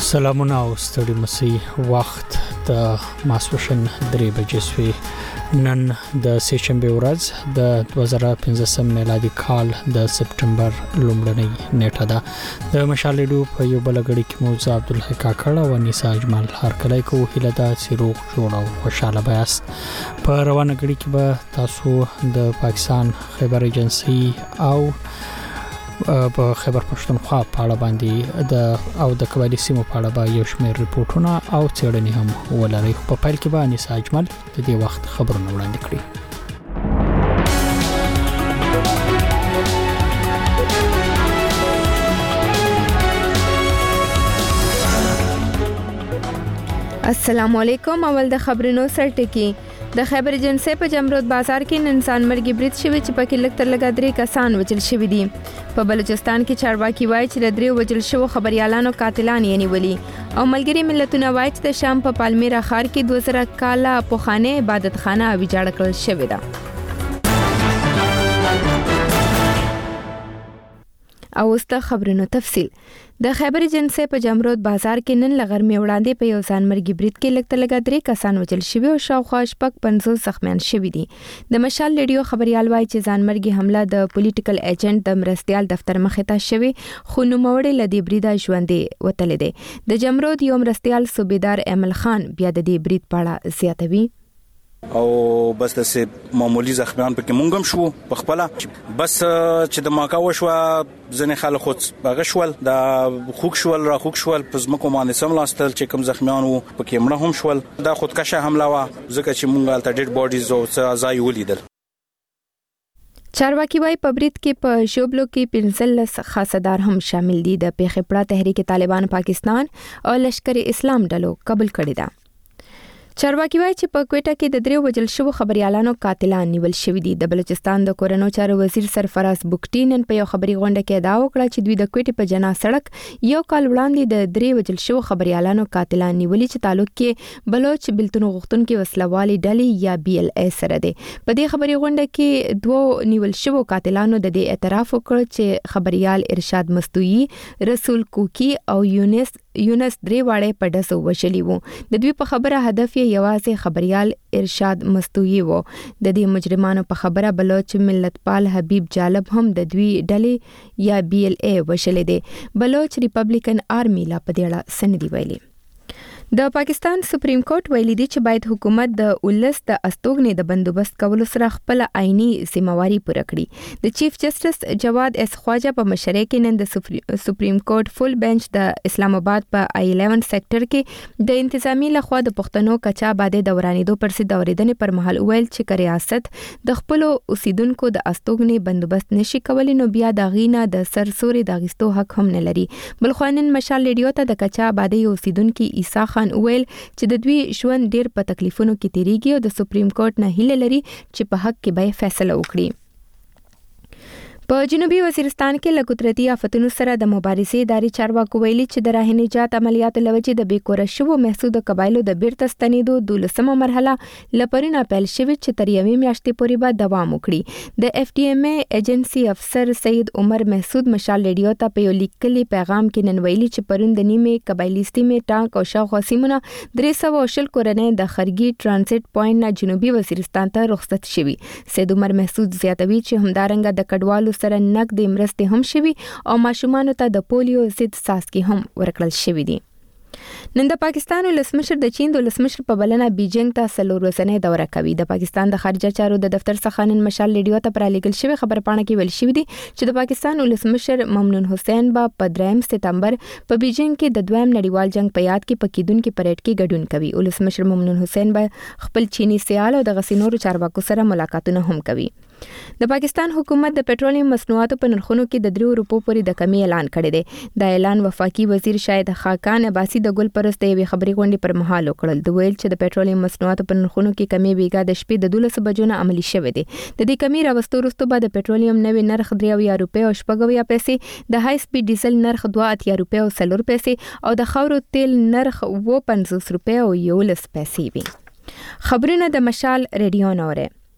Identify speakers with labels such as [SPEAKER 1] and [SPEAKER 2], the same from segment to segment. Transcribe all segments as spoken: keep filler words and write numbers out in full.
[SPEAKER 1] سلامونه او ستړي مسي وخت د ماسوشن درې بجې سوي نن د سهشنبه ورځ د دوه زره پنځه میلادي کال د سپټمبر لومړنۍ نیټه ده. د مشال ریډیو په یو بل غړي کې موزه عبدالحق کاکړ او نساء اجمل هرکلای کو هله د سیروغ جوړ او خوشاله بیاست. په روانه غړي کې به تاسو د پاکستان خبر ایجنسی او په خبر پښتونخوا په اړه باندې د او د قبایلی سیمو په اړه به یو شمېر ریپورتونه او څېړنې هم ولري. په پیل کې به نساء اجمل د دې وخت خبرونه وړاندې کړي.
[SPEAKER 2] السلام علیکم. اول د خبرونو سرټکی. د خیبر ایجنسی په جمرود بازار کې نن انسان مرګ برید شوی چې پکې لږ تر لږه درې کسان وژل شوي دي. په بلوچستان کې چارواکي وایي چې د درې وژل شوو خبريالانو قاتلان یې نیولي او ملګری ملتونه وایي چې د شام په پالمیرا ښار کې دوه زره کاله پخوانۍ عبادت خانه ویجاړه کړل شوې ده. او اوس د خبرونو تفصیل. د خیبر ایجنسی په جمرود بازار کې نن لغرمې وړاندې په یو ځان مرګ برید کې لږ تر لږه درې کسان وژل شوي او شاوخوا شپږ پنځوس زخمیان شوي دي. د مشال ریډیو خبريال وایي چې ځان مرګ حمله د پولیټیکل ایجنټ د مرستيال دفتر مخې ته شوی خو نوموړی له دې بریده ژوندې وتلی دی. د جمرود یو مرستيال صوبیدار امل خان بیا د دې برید په اړه زیاتوي.
[SPEAKER 3] او بس د سه معمولی زخمیان پکې مونږم شو په خپل بس چې د ماکا وشو ځنې خلک خود هغه شول د خوک شول را خوک شول پس مکو باندې سملاستل چې کوم زخمیان وو پکې مړه هم شول. دا خودکشه حمله وا ځکه چې مونږه الټا ډیډ باډیز او ځای ولیدل.
[SPEAKER 2] چارواکي وايي په برید کې په شوبلو کې پنځلس خاصدار هم شامل دي. د پیښې پړه تحریک طالبان پاکستان او لشکر اسلام ډلو قبول کړی ده. چارواکي وایي چې په کوټه کې د درې وژل شوو خبريالانو قاتلان نیول شوي دي. د بلوچستان د کورونو چارو وزیر سرفراز بوکټي نن په یو خبري غونډه کې ادعا وکړه چې دوی د کوټې په جنا سړک یو کال وړاندې د درې وژل شوو خبريالانو قاتلان نیولي چې تعلق کې بلوچ بلتون غختون کې وسلوالي ډلې یا بي ال اي سره دي. په دې خبري غونډه کې دوه نیول شوو قاتلانو د دې اعتراف وکړ چې خبريال ارشاد مستوي، رسول کوکی او یونس یونس درې واړې په دسو وشلی وو. د دوی په خبره هدف یې یوازې خبريال ارشاد مستوي وو. د دې مجرمانو په خبره بلوچ ملتپال حبیب جالب هم د دوی ډلې یا بي ال اي وشلې دي. بلوچ ریپبلیکن آرمی لا په دې اړه سندې ویلي. د پاکستان سپریم کورټ ویلي دی چې باید حکومت د ولس د استوګنې د بندوبست کولو سره خپل آئینی ذمہواری پوره کړي. د چیف جسټس جواد اس خواجه په مشرۍ کې نن د سپریم کورټ فل بنچ د اسلام آباد په آی الیون سېکټر کې د انتظامی لخوا د پښتنو کچا باندې دورانېدو پر سي دورېدنې پر مهال ویل چې ریاست د خپل اوسیدونکو د استوګنې بندوبست نشي کولی نو بیا د غینا د سرسوري د غستو حق هم نه لري. بل خوانن مشال ریډیو ته د کچا باندې اوسیدونکو عیسی خان ویل چې د دوی ژوند ډیر په تکلیفونو کې تیریږي او د سپریم کورټ نه هیله لري چې په حق کې به فیصله وکړي. په جنوبي وزیرستان کې له قدرتي آفتونو سره د مبارزې ادارې چارواکو ویلي چې د راه نجات عملیاتو لوجې د بیکوره شوو محسود قبایلو د بیرته ستنېدو دولسمه مرحله لپاره پیل شوې چې تر یوې میاشتې پورې به دوام وکړي. د اف ډي ام اي ایجنسی افسر سید عمر محسود مشال ریډیو ته په یو لیکلي پیغام کې نن ویلي چې پرون د نیمه قبایلی سیمې ټانک او شاوخوا سیمونه درې سوه او شل کورنۍ د خرګي ټرانزیټ پوینټ نه جنوبي وزیرستان ته رخصت شوي. سید عمر محسود زیاتوي چې همدارنګه د کډوالو سره نقد مرستې هم شوي او ماشومانو ته د پولیو ضد څاڅکي هم ورکړل شوي دي. نن د پاکستان ولسمشر د چین د ولسمشر په بلنه بیجینګ ته څلور ورځې دوره کوي. د پاکستان د خارجه چارو د دفتر څخه نن مشال ریډیو ته پرالېږل شوی خبرپاڼه کې ویل شوی دی چې د پاکستان ولسمشر ممنون حسین با په دریم سپتمبر په بیجینګ کې د دویم نړیوال جنگ په یاد کې پکیدونکو پریډ کې ګډون کوي. ولسمشر ممنون حسین با خپل چینی سیال او د غسینورو چارواکو سره ملاقاتونه هم کوي. د پاکستان حکومت د پېټرولیم مصنوعاتو په نرخونو کې د درې روپو پورې د کمی اعلان کړی دی. د اعلان وفاقي وزیر شاهد خاقان عباسي د ګل پرست یوې خبري غونډې پر مهال وکړل. د ویل چې د پېټرولیم مصنوعاتو په نرخونو کې کمی بیګا د شپې د دولس بجو نه عملي شوه دی. د دې کمی راوستو وروسته بعد د پېټرولیم نوې نرخ درې اویا روپۍ او شپږ اویا پیسې، د های سپیډ ډیزل نرخ دوه اتیا روپۍ او څلور پیسې او د خاورو تیل نرخ اوه پنځوس روپۍ او یولس پیسې وي. خبرونه د مشال ریډیو نوره.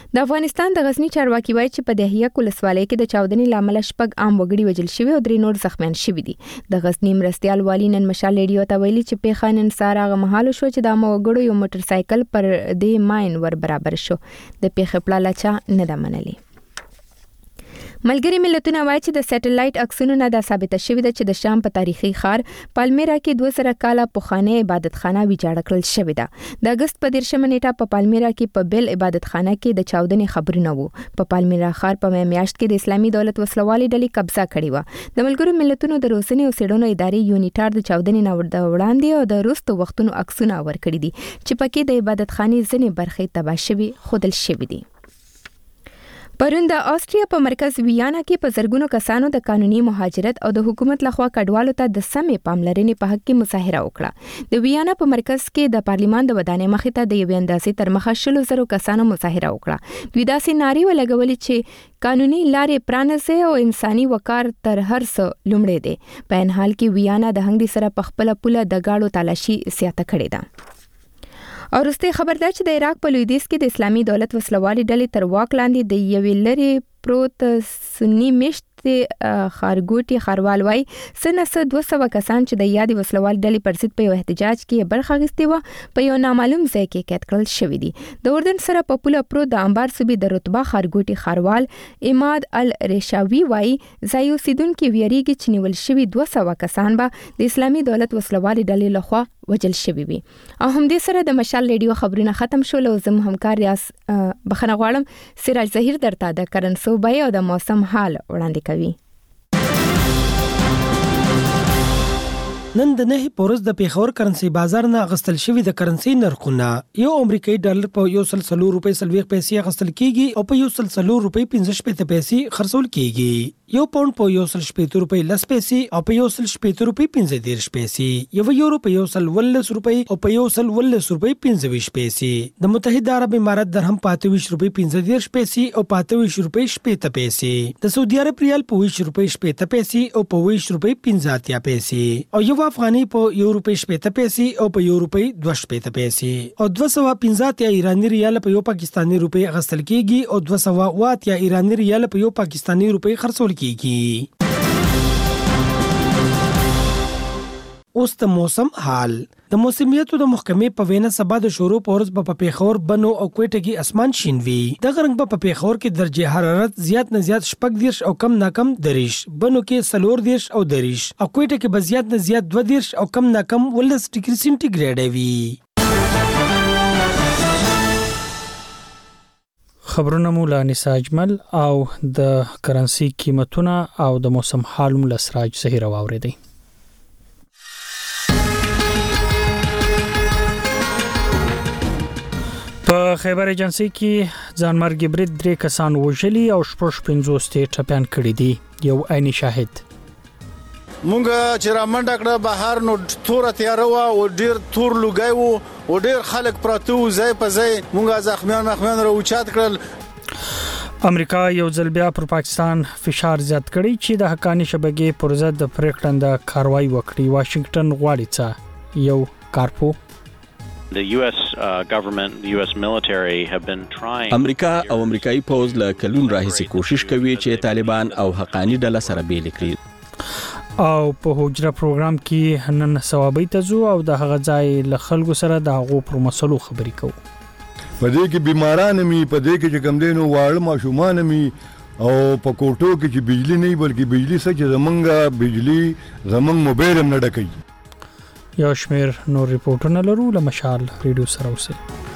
[SPEAKER 2] د افغانستان د غزنی چارواکي وایي چې په دهیه ولسوالۍ کې د چاودنې لامل شپږ عام وګړي وژل شوي او درې نور زخمیان شوي دي. د غزنی مرستيال والی نن مشال ریډیو ته ویلي چې په خانن سار هغه مهال شو چې د عام وګړو یو موټر سایکل پر دې ماین ور برابر شو. د پیښې پړه لاچا نه ده منلې. ملګری ملتونه وایي چې د سټلایټ عکسونو نه دا ثابته شوې ده چې د شام په تاریخي ښار پالمیرا کې دوه زره کاله پخوانۍ عبادتخانه ویجاړه کړل شوې ده. د اگست په دیرشمه نیټه په پالمیرا کې په بل عبادتخانه کې د چاودنې خبرونه وو. په پالمیرا ښار په میاشت کې د اسلامي دولت وسلوالي ډلې قبضه کړې و. د ملګرو ملتونو د روسنی او سیډونو ادارې یونیټار د چاودنې نه وړاندې او د روستو وختونو عکسونه ورکړي دي چې پکې د عبادتخانې ځینې برخې تباه شوي خودل شوي دي. پرون د آسټریا په مرکز ویانا کې په زرګونو کسانو د قانوني مهاجرت او د حکومت لخوا کډوالو ته د سمې پاملرنې په حق کې مظاهره وکړه. د ویانا په مرکز کې د پارلیمان د ودانۍ مخې ته د یوې اندازې تر مخه شلو زرو کسانو مظاهره وکړه. دوی داسې نارې ولګولې چې قانوني لارې پرانیزئ او انساني وقار تر هر څه لومړی دی. په ان حال کې ویانا د هنګري سره په خپل پوله د گاډو تالاشي زیاته کړې ده. او وروستي خبر ده چې د عراق په لویدیځ کې د اسلامي دولت وسلوالي ډلې تر واک لاندې د یوې لرې پروت سنی مشت خارګوټي خاروال وای سنه دوه سوه کسان چې د یادې وسلوال ډلې پر ضد په یو احتجاج کې برخه اخیستې و په یو نامعلوم ځای کې قید کړل شوی دي. د اردن سره په پوله پرو د انبار صوبې د رتبه خارګوټي خاروال اماد الرشاوی وای ځای اوسیدونکو ویریږي چې نیول شوی دوه سوه کسان به د اسلامي دولت وسلوال ډلې لخوا وجل شوی وي. او هم دې سره د مشال ریډیو خبرونه ختم شول او زم همکار ریاض بخنه غواړم سراج ظهیر درته د کرن صوبای او د موسم حال وړاندې کوي.
[SPEAKER 4] نن د نه پورز د پیښور کرنسي بازار نه غستل شوی د کرنسي نرخونه یو امریکایي ډالر په یو سل سلور روپۍ سلويخ پیسې غستل کیږي او په یو سل سلور روپۍ پنځه شپږ پیسې خرڅول کیږي. یو پاوند په یو سل شپږ روپۍ لس پیسې او په یو سل شپږ روپۍ پنځه دیرش پیسې. یو یورو په یو سل ولس روپۍ او په یو سل ولس روپۍ پنځه ویشت پیسې. د متحده عرب امارات درهم په اته ویشت روپۍ پنځه دیرش پیسې او په اته ویشت روپۍ شپږ پیسې. د سعودي عرب ریال په ویشت روپۍ شپږ پیسې او په ویشت روپۍ پنځه اتیا پیسې. او یو افغاني په یو روپۍ شپږ پیسې او په یو روپۍ دوه شپږ پیسې. او دوه سوه پنځه اتیا ایراني ریال په یو پاکستاني روپۍ غستل کیږي او دوه سوه اوه اتیا ایراني ریال په یو پاکستاني روپۍ خرڅول کیږي. اوس د موسم حال. د موسمیاتو د محکمې په وینا سبا د شروع پورز په پیښور بنو او کوټه کې اسمان شین وي. د غرنګ په پیښور کې درجه حرارت زیات نه زیات شپږ دیرش او کم نه کم دریش، بنو کې سلور دیرش او دریش، او کوټه کې به زیات نه زیات دوه دیرش او کم نه کم ولس ډیګري سنټیګریډ وي.
[SPEAKER 1] خبرونه مو له نسا اجمل او د کرنسي قیمتونه او د موسم حال مو له سراج ظهیر واوریدي. په خیبر ایجنسی کې ځانمرګي برید درې کسان وژلي او شپږ پنځوس ته ټپيان کړي دي. یو عیني شاهد
[SPEAKER 5] مونږ چې را منډه کړه بهر نو تور تیار و او ډیر تور لګای وو او ډیر خلک پراته و ځای په ځای مونږه زخمیان مخمن را اوچات کړل.
[SPEAKER 1] امریکا یو ځل بیا پر پاکستان فشار زیات کړي چې د حقانی شبکې پر ضد د پریکړه کاروایی وکړي. واشنگټن غواړي چې یو کارپو
[SPEAKER 6] The U S uh, government, the U S military have been trying.
[SPEAKER 7] امریکا او امریکایي پوز له کلون راهیسې کوشش کوي چې طالبان او حقانی ډله سره بیل کړي.
[SPEAKER 1] او په هوجره پروګرام کې نن ثوابي تزو او د هغه ځای له خلکو سره د هغو پر مسلو خبرې کوو.
[SPEAKER 8] پدې کې بیماران مي پدې کې چې کم دینو واړه ماشومان مي او په کوټو کې چې بجلی نه بلکې بجلی سره زمونږه بجلی زمونږ موبایل هم نه ډکوي.
[SPEAKER 1] یو شمیر نور ریپورټونه لرو له مشال ریډیو سره اوسئ.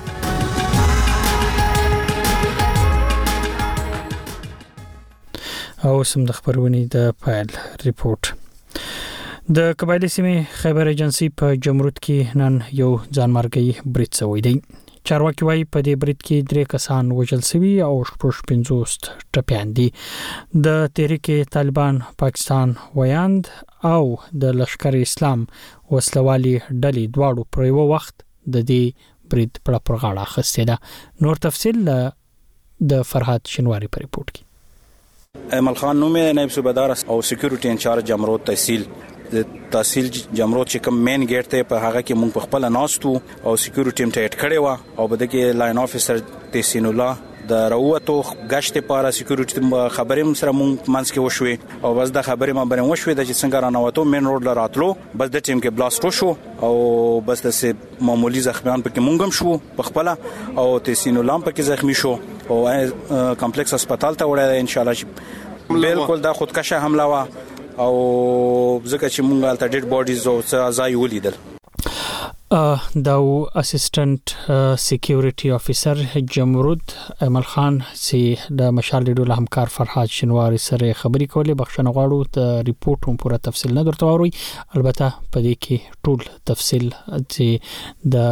[SPEAKER 1] او سم د خبرونې د پایل ریپورت. د قبایلی سیمې خیبر ایجنسی په جمرود کې نن یو ځانمرګي برید شوی دی. چارواکي وايي په دې برید کې درې کسان وژل شوي او شپږ پنځوس ټپيان دي. د تحریک طالبان پاکستان ویاند او د لشکر اسلام وسلوالي ډلې دواړو پر یو وخت د دې برید په پرغاړه اخیستې ده. نور تفصیل د فرحات شنواری په ریپورت کې.
[SPEAKER 3] ایمل خان نومه نائب صوبیدار او سکیورټي انچارج جمرود تحصیل د تحصیل جمرود چې کوم مین گیټ ته په هغه کې مونږ په خپل ناستو او سکیورټي ټیم ټیټ کړي و او بده کې لاین افیسر تحسین الله د راوته غشت لپاره سکیورټي خبرې سره مونږ مانس کې وشوي او بس د خبرې ما باندې وشوي د چې څنګه رانواتو مین روډ لراتلو بس د ټیم کې بلاست وشو او بس د سه معمولی زخمیان پکې مونږ هم شو په خپل او تسینو لام پکې زخمی شو او کمپلیکس هسپتال ته وړه ان شاء الله بالکل دا خودکشه حمله وا او ځکه چې مونږ الته ډیډ باډیز او ځای ولیدل.
[SPEAKER 1] دا اسسټنټ سکیورټي افیسر جمرود امل خان چې د مشال ډیډو له همکار فرحات شنواری سره خبرې کولې. بخښنه غواړو ته ریپورت هم پوره تفصیل نه درته وروي، البته په دې کې ټول تفصیل چې د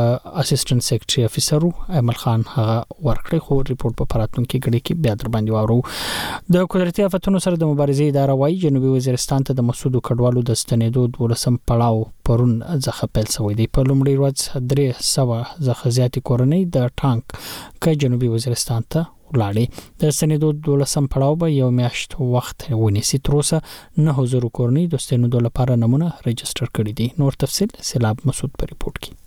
[SPEAKER 1] اسسټنټ سکیورټي افیسر امل خان هغه ورکړي، خو ریپورت په پراتونکو کې غړي کې بیا در باندې وورو. د قدرتي آفتونو سره د مبارزې اداره وايي جنوبي وزیرستان ته د مسعود کډوالو د ستنېدو دولسم پړاو پرون ځخه پیل شوی دی. په لومړي ورځ درې سوه ځخه زیاتې کورنۍ د ټانک کې جنوبي وزیرستان ته ولاړې. د ستنېدو دولسم پړاو به یو میاشت وخت ونیسي. تر اوسه نه هزار کورنۍ د ستنېدو لپاره نمونه رجسټر کړي دي. نور تفصیل سیلاب مسعود په ریپورت کې.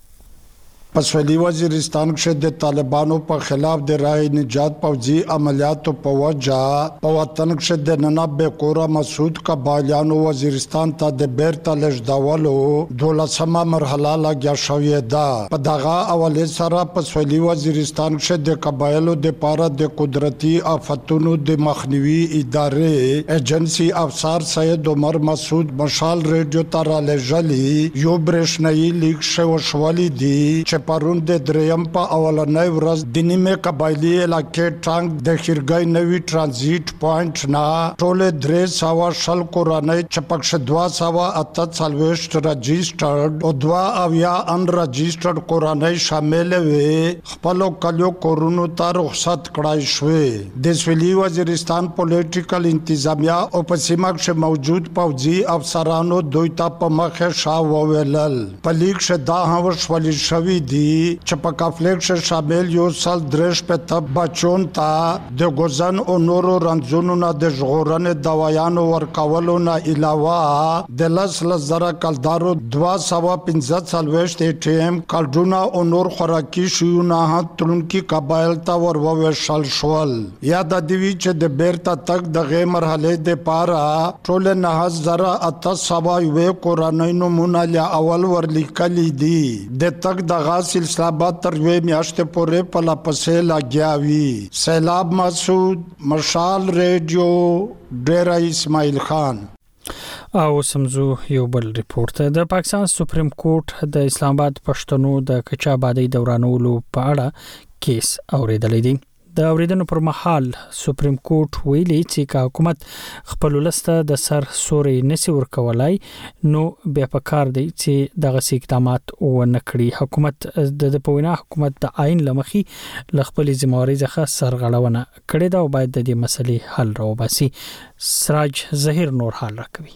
[SPEAKER 9] پسولی وزیرستان کې د طالبانو په خلاف د رای نجات پوځي عملیاتو په وجه په وطن کې د ننبه کورا مسعود قبایلیانو وزیرستان ته د بیرته لږدولو دولسمه مرحله لګیا شوې ده. په دغه اولې سره پسولی وزیرستان کې د قبایلو د پاره د قدرتي آفتونو د مخنیوي ادارې ایجنسی افسر سید عمر مسعود مشال ریډیو ته را لېږلي یو برېښنايي لیک شو شولې دي پرون د دریم په اولنۍ ورځ د نیمه قبایلی علاقې ټانک د خیرګای نوی ترانزیت پوینټ نه ټول درې سوا شل کورنۍ چپکش دوا سوا اته څلوېښت رجسټرډ او دوا اویا ان رجسټرډ کورنۍ شامل وي. خپل کلیو کورونو ته رخصت کړای شوې. د سویلي وزیرستان پولیټیکل انتظامیه او په سیمه کې موجود پوځي افسرانو دوی ته په مخه شا وویلل په لیک شه دا هم شولې شوې دي چې په کافلیکس شامل یو سال درش په تب بچون تا د غوزن او نورو رنځونو نه د ژغورنې دوايانو ورکولو نه علاوه د لس لزره کلدارو دوا سوا پنځه څلوېښت ټیم کلډونا او نور خوراکي شیونه تلونکي قبایل ته وروویشل شول. یاد دی چې د بیرته تک دغه مرحله د پاره ټول نه زره اته سوا یو کورنۍ نمونه ل اول ورلیکلي دي. د تک دغه سلسله با تر وی میاشتې پورې په لا پسې لاګیاوي. سیلاب مسعود مشال ریډیو ډیره اسماعیل خان.
[SPEAKER 1] او سمزو یو بل ریپورت. د پاکستان سپریم کورټ د اسلام آباد پښتنو د کچا آبادی دورانولو په اړه کیس اوریدلې دي. د اوریدنو پر مهال سپریم کورټ ویلي چې حکومت خپل لسته د سر سوري نسی ورکولای نو بیا پکار دی چې دغه اقدامات ونه کړي. حکومت د پوینا حکومت د آئین لمخي لخپل ذمہواری ځخه سرغړونه کړې ده او باید د دې مسلې حل راوباسي. سراج ظهیر نور حال راکوي.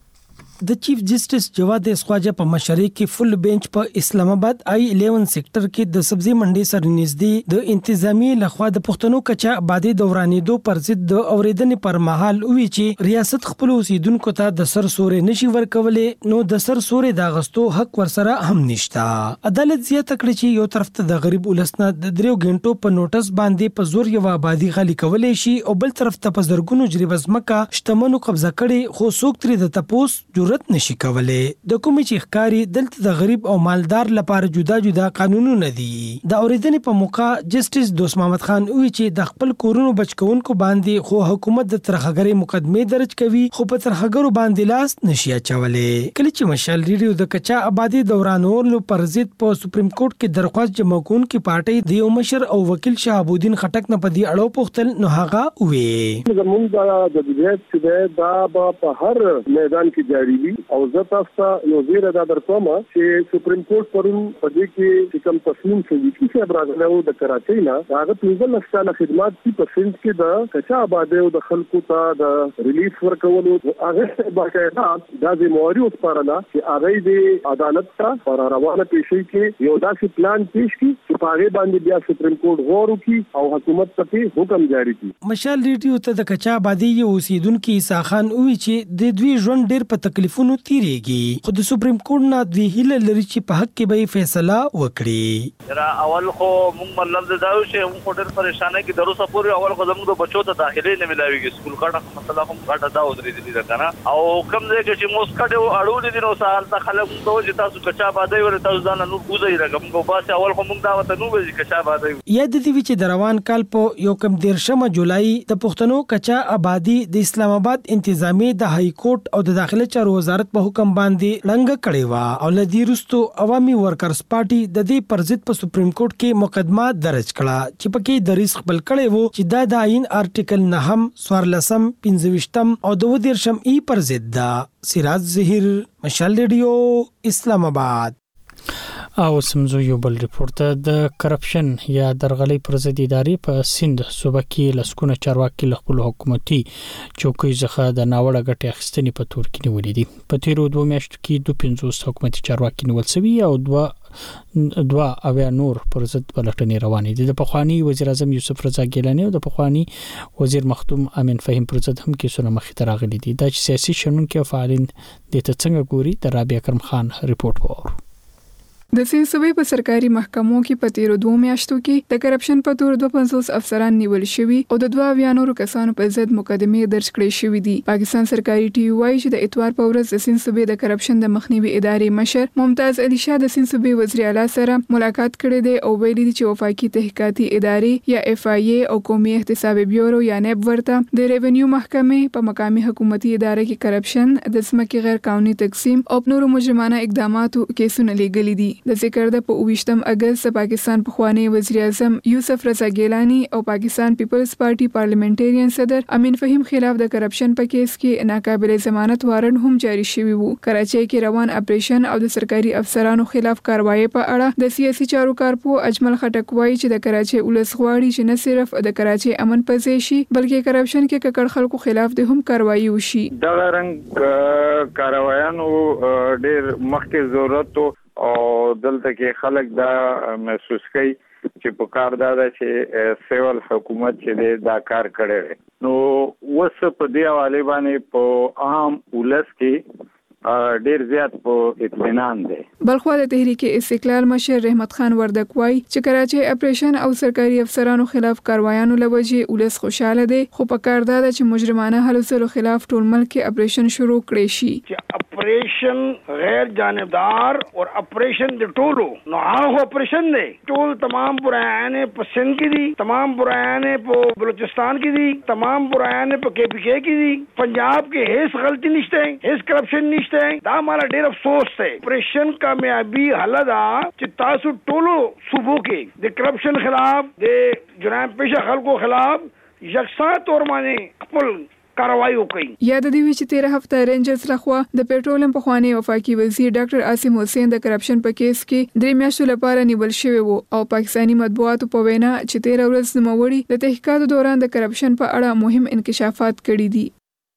[SPEAKER 4] د چیف جسټس جواد اسخواجه په مشرۍ کې فل بنچ په اسلام آباد آی الیون سېکټر کې د سبزی منډي سره نږدې د انتظامی لخوا د پښتنو کچا آبادی دورانېدو پر ضد د اوریدنې پر مهال وی چې ریاست خپل اوسیدونکو ته د سر سورې نشي ورکولې نو د سر سورې د غستو حق ورسره هم نشتا. عدالت زیاته کړې چې یو طرف ته د غریب ولسنه د دریو غنټو په نوټس باندې په زور یو آبادی خالي کولې شي او بل طرف ته په زرګونو جریب ځمکه شتمنو قبضه کړي خو څوک ترې د تپوس جرأت نشي کولای. د کومې چې ښکاری دلته د غریب او مالدار لپاره جدا جدا قانونونه دي. د اوریدنې په موقع جسټس دوست محمد خان وی چې د خپل کورونو بچکونکو باندې خو حکومت د ترخګری مقدمه درج کوي خو په ترخګرو باندې لاس نشي اچولې. کله چې مشال ریډیو د کچا آبادی دورانولو پر ضد په سپریم کورټ کې درخواست جمع کونکي پارټي د یو مشر او وکیل شهابالدین خټک نه په دې اړه پوښتل نو هغه وی
[SPEAKER 10] زموږ د جديت چې دا په هر میدان کې جاری وي او زه تاسو ته یو زیره دا درکوم چې سپریم کورټ پرون په دې کې کوم تصمیم شوی چې برازیلو د کراچۍ نه هغه پنځه لک ساله خدمات چې په سند کې د کچا آبادی او د خلکو ته د ریلیف ورکولو هغه باقاعده د ذمہواری وسپارله چې هغه د عدالت ته پر روانه پیشي کې یو داسې پلان پیش کړي چې په هغه باندې بیا سپریم کورټ غور وکړي او حکومت ته حکم جاری کړي.
[SPEAKER 4] مشال ریډیو ته د کچا آبادی یو اوسیدونکو عیسی خان وی چې د دوی ژوند ډېر په تکلیف تکلیفونو تیریږي خو د سپریم کورټ نه د هیله لري چې په حق کې به فیصله وکړي.
[SPEAKER 11] را اول خو موږ مطلب دا و چې موږ ډېر پریشانه کې دروسه پورې اول خو زموږ د بچو ته داخلي نه ملاويږي سکول کاټه مثلا کوم کاټه دا ودرې دي دا کنه او کوم ځای کې چې موږ کاټه اړول دي نو سال ته خلک ته چې تاسو کچا باندې ور تاسو ځان نور کوزي راګم کو باسه اول خو موږ دا وته نو به کچا باندې
[SPEAKER 4] یا د دې چې د روان کال په یو کم دیرشمه جولای د پښتنو کچا آبادی د اسلام آباد انتظامی د های کورټ او د داخله چارو وزارت په حکم باندې لنګ کړي وا او لدی رستو عوامي ورکرز پارټي د دې پر ضد په سپریم کورټ کې مقدمه درج کړه چې پکې د ریس خپل کړي وو چې دا د آئین آرټیکل نهم سوارلسم پنځويشتم او د ودیرشم ای پر ضد دا. سراج ظهیر مشال ریډیو اسلام آباد.
[SPEAKER 1] او سمزو یو بل ریپورت د کرپشن یا درغلي پر ضد ادارې په سند صوبه کې لسکونه چارواکي له خپل حکومتي چوکۍ څخه د ناوړه ګټې اخیستنې په تور کې نیولې دي. په تیرو دوه میاشتو کې دوه پنځوس حکومتي چارواکي نیول شوي او دوه دوه اویا نور پر ضد پلټنې روانې دي. د پخوانی وزیر اعظم یوسف رضا ګیلانی او د پخوانی وزیر مختوم امین فهیم پر ضد هم کیسونه مخې ته راغلي دي. د سیاسي شنونکو فعالین د څنګه ګوري د رابعه کرم خان ریپورت وور.
[SPEAKER 12] د سیند صوبې په سرکاري محکمو کې په تیرو دوه میاشتو کې د کرپشن په تور دوه پنځوس افسران نیول شوي او د دوه اویا نورو کسانو په ضد مقدمې درج کړې شوې دي. پاکستان سرکاري ټي وي وايي چې د اتوار په ورځ د سیند صوبې د کرپشن د مخنیوي ادارې مشر ممتاز علي شاه د سیند صوبې وزیر اعلی سره ملاقات کړې ده او ویلي دي چې وفاقي تحقیقاتي ادارې یا اف آی ای او قومي احتساب بیورو یا نیب ورته د ریونیو محکمې په مقامي حکومتي ادارې کې کرپشن د ځمکې غیر قانوني تقسیم او نورو مجرمانه اقداماتو کیسونه لېږلي دي. د ذکر د په اوویشتم اگست پاکستان پخوانی وزیر اعظم یوسف رضا ګیلانی او پاکستان پیپلز پارټي پارلیمنټریان صدر امین فهیم خلاف د کرپشن په کیس کې ناقابل ضمانت وارنټ هم جاری شوی وو. کراچۍ کې روان اپریشن او د سرکاري افسرانو خلاف کاروایی په اړه د سیاسي چارو کارپو اجمل خټک وایي چې د کراچۍ ولس غواړي چې نه صرف د کراچۍ امن پځې شي بلکې کرپشن کې ککړ خلکو خلاف د هم کاروایی وشي.
[SPEAKER 13] دا رنګ کاروایانو ډېر مخکې ضرورت او دلته کې خلک دا محسوس کوي چې په کار دا ده چې سیول حکومت چې دا کار کړی نو وس په دی حواله باندې په عام ولس کې ډیر زیات په اطمینان دی.
[SPEAKER 12] بلخوا د تحریک استقلال مشر رحمت خان وردک وای چې کراچۍ اپریشن او سرکاري افسرانو خلاف کاروایانو لوجه ولس خوشاله دي خو په کار دا چې مجرمانه حلو خلاف ټول ملک کې اپریشن شروع کړي شي.
[SPEAKER 14] اپریشن غیر جانبدار اور اپریشن د ټولو نو هغه اپریشن دی ټول تمام برایانه په سند کې دي تمام برایانه په بلوچستان کې دي تمام برایانه په کې پی کې کې دي پنجاب کې هیڅ غلطی نشته هیڅ کرپشن نشته. دا مالا ډیر افسوس دی. اپریشن کامیابی حل دا چې تاسو ټولو صوبو کې د کرپشن خلاف د جرائم پیشه خلکو خلاف یکساں طور باندې خپل کاروایی وکړي.
[SPEAKER 12] یاد دی چې تیر هفته رینجرز لخوا د پېټرولیم پخوانی وفاقي وزیر ډاکټر عاصم حسین د کرپشن په کیس کې درې میاشتو لپاره نیول شوی وو او پاکستانی مطبوعاتو په وینا چې تیر ورځ نوموړي د تحقیقاتو دوران د کرپشن په اړه مهم انکشافات کړي دي.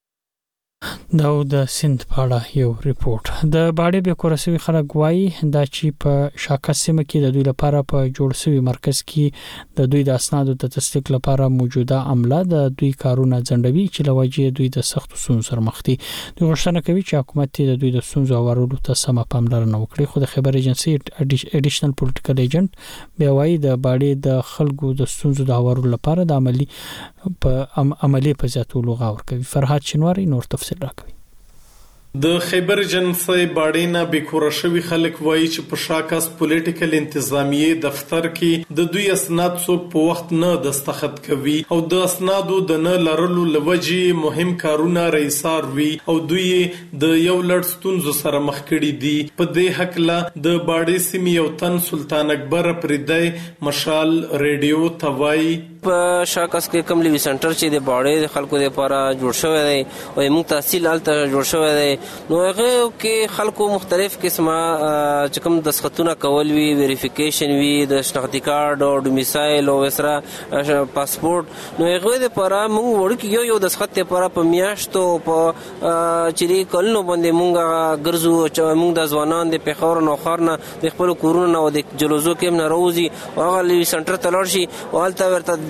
[SPEAKER 1] دا د سند په اړه یو ریپورت. د باډي به کورسوي خلک وایي دا چې په شاکه سیمه کې د دوی لپاره په جوړ شوی مرکز کې د دوی د اسنادو د تصدیق لپاره موجوده عمله د دوی کارونه ځنډوي چې لوجه دوی د سخت ستونزو سره مخ دي. دوی غوښتنه کوي چې حکومت د دوی د ستونزو اورولو ته سم پاملرنه وکړي. خو د خبر ایجنسی اډیشنل پولیټیکل ایجنټ بیا وایي د باډي د خلکو د ستونزو د اورولو لپاره د عملی په عملی په زیاتولو غور کوي. فرحات شنواری نور تفصیل راکوي.
[SPEAKER 15] د خیبر جنسي باډینا بیکوره شوی خلک وایي چې په شاکاس پولیټیکل انتظامیه دفتر کې د دوی اسناد څوک په وخت نه دستخط کوي او د اسنادو د نه لرلو لوجي مهم کارونه رئیسار وي او دوی د یو لړ ستونزو سره مخ کړي دي. په دې حق لا د باډي سیمې یو تن سلطان اکبر پردای مشال ریډیو توای
[SPEAKER 16] په شاکاس کې کوم لیوی سنټر چې د باډي خلکو لپاره جوړ شوی دی او موږ تحصیل الته جوړ شوی دی نو هغه کې خلکو مختلف قسمه چې کوم دسخطونه کول وی ویریفیکیشن وی د شناختی کارت او ډومیسایل او وسره پاسپورت نو هغه لپاره موږ ورکه یو یو دسخط لپاره په میاشتو په چې کلنو باندې موږ ګرځو چې موږ د ځوانان د پیښور نو خارنه د خپل کورونه او د جلوزو کې نه روزي هغه لیوی سنټر تلل شي او الته ورته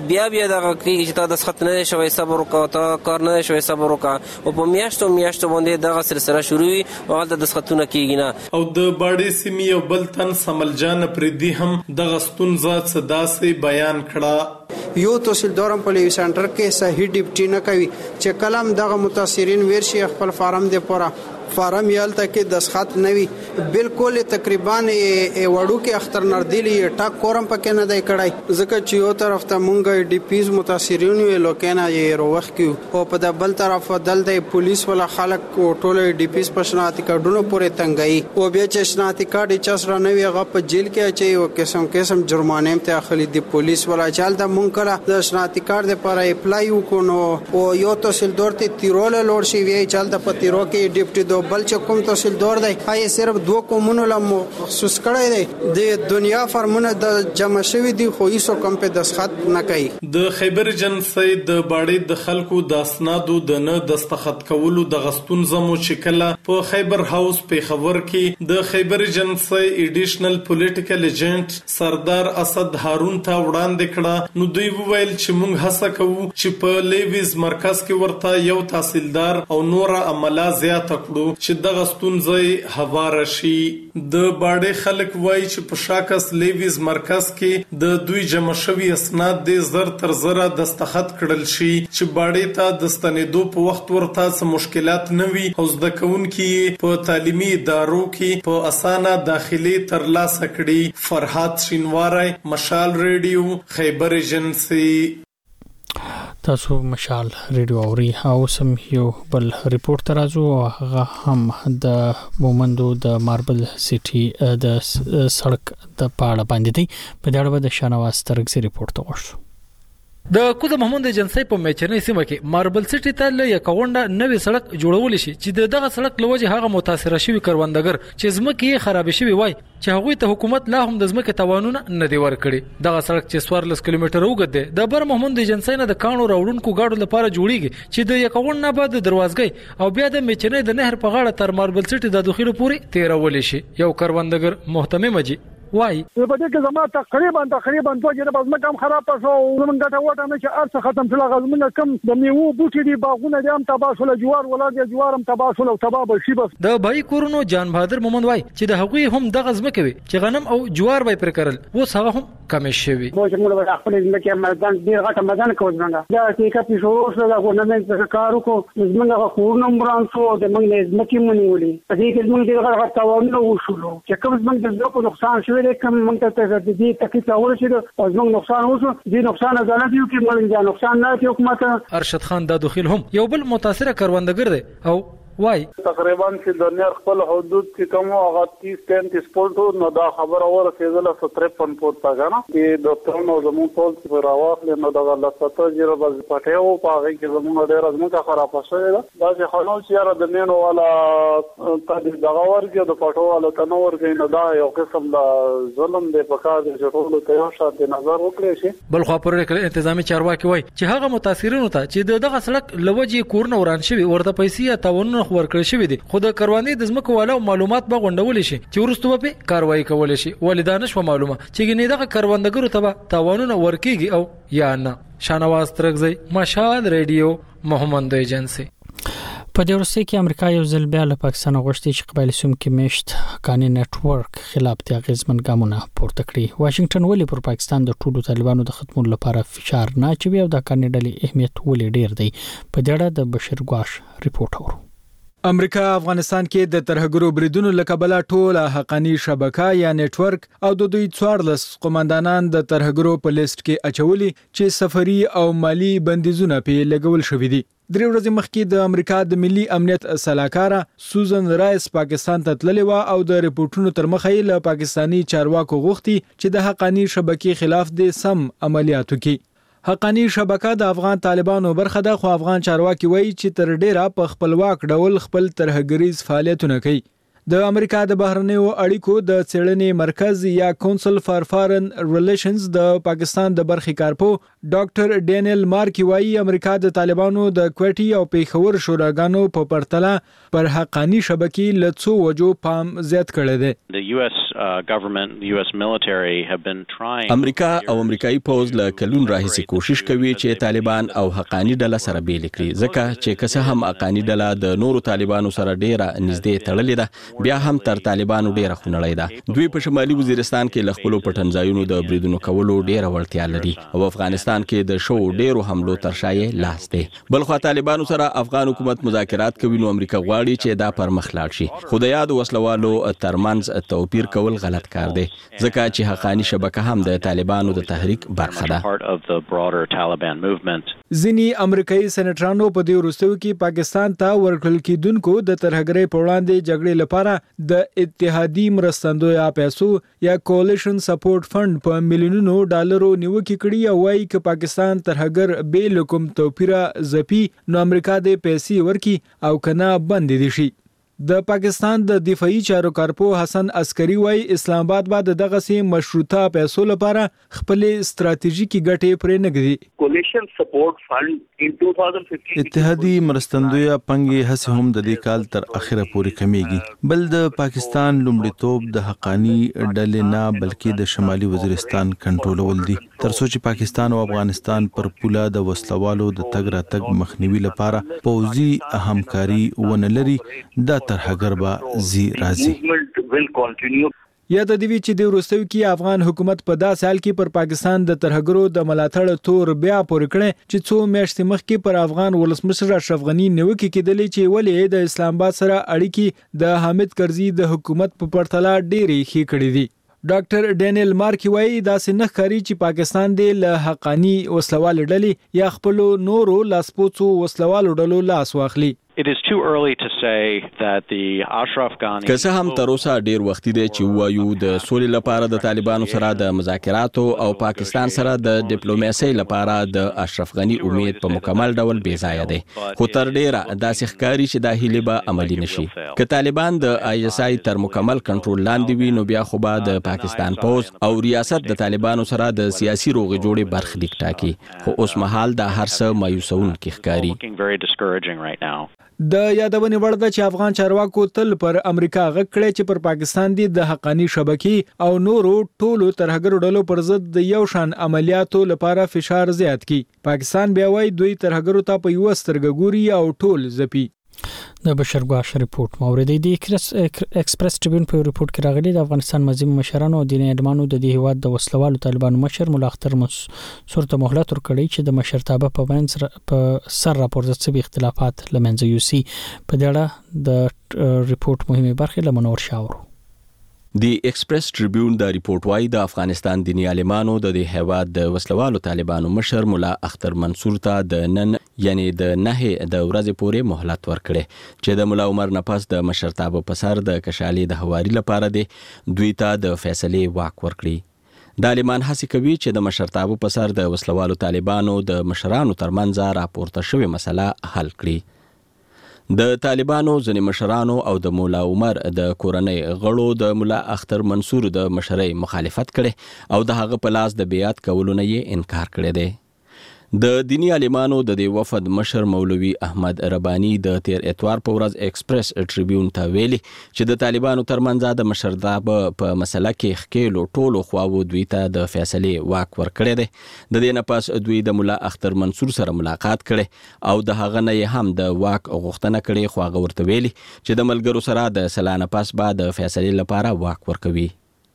[SPEAKER 16] بیا بیا دغه کې چې تا د سخت نه شوی صبر وکړه تا کار نه شوی صبر وکړه او په میاشتو میاشتو باندې دغه سلسله شروع وي او هلته د سختونه کیږي نه.
[SPEAKER 15] او د باډي سیمې یو بل تن سمل جان پردي هم دغه ستونزه صداسې بیان کړه.
[SPEAKER 17] یو تحصیلدار په لیوی سنټر کې صحیح ډیپټي نه کوي چې کلم دغه متاثرین ورشي خپل فارم دی پورا فارم یالته کې دسخط نوي بالکل تقریبا وړو کې اختر نردلی ټاک کورم پکې نه دی کړای ځکه چې یو طرف ته مونږ ډي پیز متاثرین وی لوکینه یې روخ کیو او په د بل طرف دل د پولیس ولا خلک ټول ډي پیز پښناتی کډونو پورې تنګي او بیا چې شناتی کارت چس را نوي غ په جیل کې اچي او قسم قسم جرمانه ته اخلي دی پولیس ولا چال د مونږ کړه د شناتی کارت لپاره اپلای وکړو او یو تحصیلدار ته تیرول لور شي وی چال د پتیرو کې ډیپټي بل چې کوم تحصیلدار دی هي صرف دوه کومونو له مخصوص کړی دی د دنیا فرمونه د جمع شوی دی خو هیڅ کوم په دستخط نه کوي. د
[SPEAKER 15] خیبر جنسي د باډي د خلکو د اسنادو د نه دستخط کولو د غستون زمو شکله په خیبر هاوس په خبر کې د خیبر جنسي ایډیشنل پولیټیکل ایجنټ سردار اسد هارون ته وړاندې کړه. نو دوی وویل چې موږ هڅه کوو چې په لیویز مرکز کې ورته یو تحصیلدار او نور عمله زیات کړو چې دغه ستونزې هوار شي. د باډي خلک وایي چې په شاکس لیویز مرکز کې د دوی جمع شوی اسناد د زر تر زره دستخط کړل شي چې باډي ته د ستنېدو په وخت ورته څه مشکلات نه وي او زده کوونکي په تعلیمي ادارو کې په اسانه داخلي ترلاسه کړي. فرحات شینواری، مشال ریډیو، خیبر ایجنسي.
[SPEAKER 1] تاسو مشال ریډیو اوري او سم یو بل ریپورت ترازو هغه هم د مومندو د ماربل سیټي د سړک د پاړه باندې دی. په دا اړه د شانواز ترګزي ریپورت وشو.
[SPEAKER 18] د کوز محمود جنسي په میچنې سیمه کې ماربل سټي ته له یکونډه نوې سړک جوړول شي چې دغه سړک لوجه هغه متاثر شوی کروندګر چې زمکه یې خراب شوی وای چې هغه ته حکومت لا هم د زمکه توانونه نه دی ورکړي. دغه سړک چې څوارلس کیلومتره اوږد دی د بر محمود جنسي نه د کانو راوړونکو گاډو لپاره جوړیږي چې د یکونډه بعد دروازګي او بیا د میچنې د نهر په غاړه تر ماربل سټي د داخلي پوري تیرول شي. یو کروندګر محتمم جی وای
[SPEAKER 19] په دې کې زما تقریبا تقریبا دوه جره بزمه کم خراب شو ومن ګټه وټه نه چې ارڅ ختم شول غزمنه کم د میوه بوټي دی باغونه دي هم تباہ شول جوار ولادي جوارم تباہ شول او تباہ بشي بس.
[SPEAKER 18] د بای کورونو جان بهادر مومند وای چې د هغوی هم د غزمه کوي چې غنم او جوار به پر کرل و هغه هم کم شوی.
[SPEAKER 19] مو چې موږ به خپل ځمکه مردان ډیر غټه مدان کوو څنګه دا چې کپی شو شو دا غو نه مې کارو کو زمونږه کورونو مران شو د موږ ځمکه مونږ ولي په دې کې موږ ډیر غټه تاوانونه وشولو چې کوم زمونږ د ځمکو نقصان شوی دی کوم موږ ته د دې تکلیف اول شي او زموږ نقصان وشو دې نقصان ازاله دیو کې موږ نقصان نه کوي حکومت.
[SPEAKER 18] ارشد خان د داخل هم یو بل متاثر کروندګر دی او وای
[SPEAKER 20] تقریبا چې د نیر خپل حدود کې کوم هغه تیس پینتیس پورټو نو دا خبر اور کېدل ستر پن پورت پاګانا چې ډاکټر نو زموږ ټول چې راوخل نو دا الله ستاسو جره بز پټیو پاږي کې زموږ ډیر ازمه خراب شوی دا چې خلنو چې را د مینو والا ته دغه ورګه د پټو والا تنور کې نو دا یو قسم د ظلم دی په کار چې ټول ته یو شات نظر وکړي شي.
[SPEAKER 18] بل خو پر انتظامی چارواکي وای چې هغه متاثرینو ته چې دغه سړک لوجي کورن وران شوی ورته پیسې تاونه ورکړل شوی دي خو د کروندې د زمکو والا معلومات به غونډول شي چې ورستو به کاروایی کول شي ولیدانش و معلومه چې ګنې دغه کروندګرو ته تاوانونه ورکیږي او یا نه. شانواز ترګزی مشال ریډیو محمد ایجنسی.
[SPEAKER 1] په دې ورسته کې امریکا یو ځل بیا له پاکستان غوښتي چې قبایلی سیمو کې میشت حقاني نتورک خلاف د اغیزمن ګامونه پورته کړي. واشنگټن ولې پر پاکستان د ټولو طالبانو د ختمولو لپاره فشار نه اچوي او د حقاني ډلې اهمیت ولې ډیر دی؟ په دې اړه د بشیر ګواش ریپورت اورو.
[SPEAKER 21] امریکا افغانستان کې د ترهګرو بریدونو لکبله ټوله حقاني شبکه یا نتورک او د دوی څوارلس قوماندانان د ترهګرو په لیست کې اچولي چې سفري او مالی بندیزونه په لګول شوې دي. درې ورځې مخکې د امریکا د ملي امنیت سلاکاره سوزن رایس پاکستان ته تللې و او د ریپورتونو تر مخې له پاکستانی چارواکو غوښتي چې د حقاني شبکې خلاف د سم عملیاتو کې حقاني شبکه د افغان طالبانو برخه ده خو افغان چارواکي وایي چې تر ډیره په خپلواک ډول خپل ترهګریز فعالیتونه کوي. د امریکا د بهرنیو اړیکو د څېړنې مرکز یا کونسل فار فارن ریلیشنز د پاکستان د برخې کارپو ډاکټر ډینیل مارک وايي امریکا د طالبانو د کوټي او پیښور شوراګانو په پرتله پر حقانی شبکې لڅو وجو پام زیات کړی دی.
[SPEAKER 6] The U S uh, government, the U S military have been trying
[SPEAKER 7] امریکا او امریکایي پوز له کلون راهیسې کوشش کوي چې طالبان او حقانی ډله سره بیل کړي ځکه چې کسه هم حقانی ډله د نورو طالبانو سره ډیره نږدې تړلې ده بیا هم تر طالبانو ډیره خونړۍ ده. دوی په شمالي وزیرستان کې له خپل پټنځایونو د بریدونو کولو ډیره وړتیا لري او افغانستان کې د شو ډیرو حملو تر شایې لاس دی. بلخو طالبانو سره افغان حکومت مذاکرات کوي نو امریکا غواړي چې دا پر مخ لاړ شي. خو د یاد وسلوالو ترمنځ توپیر کول غلط کار دی ځکه چې حقانی شبکه هم د طالبانو د تحریک برخه ده. ځینی امریکایي سېنیټرانو په دې وروستیو کې پاکستان ته ورکړل کېدونکو د ترهګرۍ په وړاندې جګړې لپاره د اتحادی مرستندوی پیسو یا کولیشن سپورټ فند په میلیونونو ډالرو نیوکه کړې او وايي چې پاکستان ترهګر بیل کوم توپیره زپی نو امریکا د پیسې ورکی او کنه بند دي شي. د پاکستان د دفاعي چارو کارپو حسن عسکری وايي اسلام آباد بعد دغه سي مشروطه پیسو لپاره خپل ستراتیژیکي ګټې پرې نګدي.
[SPEAKER 2] کولیشن سپورټ فند ان two thousand fifteen
[SPEAKER 22] اتحادی مرستندوی پنګي هڅه هم د دې کال تر اخره پورې کمیږي. بل د پاکستان لومړیتوب د حقانی ډلې نه بلکې د شمالي وزیرستان کنټرولول دي ترڅو چې پاکستان او افغانستان پر پوله د وسلوالو د تګ راتګ مخنیوي لپاره پوځي همکاري ونه لري. دا ترهګر به زی راځي. یا د دې چې د وروستیو کې افغان حکومت په داسې حال کې پر پاکستان د ترهګرو د ملاتړ تور بیا پورې کړي چې څو میاشتې مخکې پر افغان ولسمشر اشرف غنی نیوکه کېدلې چې ولې د اسلام آباد سره اړیکې د حامد کرزي د حکومت په پرتله ډېرې ښې کړې دي. ډاکټر ډینیل مارک وايي داسې نه ښکاري چې پاکستان د له حقانی وسلوال ډلې یا خپل نورو لاسپوڅو وسلوالو ډلو لاس واخلي.
[SPEAKER 6] It is too early to say that the Ashraf Ghani
[SPEAKER 7] که څه هم تر اوسه ډیر وخت دی چې وایو د سولې لپاره د طالبانو سره د مذاکراتو او پاکستان سره د ډیپلوماسۍ لپاره د اشرف غنی امید په مکمل ډول بې ځایه دی. خو تر ډیره داسې ښکاري چې دا هیله به عملي نشي. که طالبان د آی اس آی تر مکمل کنټرول لاندې وي نو بیا خو به د پاکستان پوز او ریاست د طالبانو سره د سیاسي روغې جوړې برخه لیک ټاکي. خو اوس مهال دا هر څه مایوسونکي ښکاري. د یادونې وړ ده چې افغان چارواکو تل پر امریکا غږ کړی چې پر پاکستان دی د حقانی شبکې او نورو ټولو ترهګرو ډلو پر ضد د یو شان عملیاتو لپاره فشار زیات کړي. پاکستان بیا وايي دوی ترهګرو ته په یو سترګه ګوري او ټول زپي.
[SPEAKER 1] د بشر ګواش ریپورت موردی دی ایکسپریس ټریبیون په ریپورت کې راغلی د افغانستان مزیم مشرانو او دیني ادمانو د دې هواد د وسلوالو طالبانو مشر مولا اختر منصور ته مهلت ورکړی چې د مشرتابه په منځ په سر راپورته شوي اختلافات لمنځه یوسي. په دې اړه د ریپورت مهمه برخه لمنور شاورو.
[SPEAKER 7] دی ایکسپریس ټریبیون د ریپورت وايي د افغانستان دیني عالمانو د دې هیواد د وسلوالو طالبانو مشر مولا اختر منصور ته د نن یعنی د نه د ورځې پورې مهلت ورکړي چې د مولا عمر نفس د مشرتابه په سر د کشالي د هواري لپاره دی دوی ته د فیصله واک ورکړي. د عالمان هڅه کوي چې د مشرتابه په سر د وسلوالو طالبانو د مشرانو ترمنځ راپورته شوی مسله حل کړي. د طالبانو ځینې مشرانو او د مولا عمر د کورنۍ غړو د مولا اختر منصور د مشرۍ مخالفت کړي او د هغه په لاس د بیعت کولو نه یې انکار کړی دی. د دینی عالمانو د دې وفد مشر مولوي احمد ربانی د تیر اتوار په ورځ ایکسپریس ټریبیون ته ویلي چې د طالبانو ترمنځ د مشرتابه په مسله کې خکېلو ټولو خواو دوی ته د فیصله واک ورکړی دی. د دې نه پس دوی د مولا اختر منصور سره ملاقات کړي او د هغه نه هم د واک غوښتنه کړي خو هغه ورته ویلي چې د ملګرو سره د سلانه پس بعد د فیصله لپاره واک ورکوي.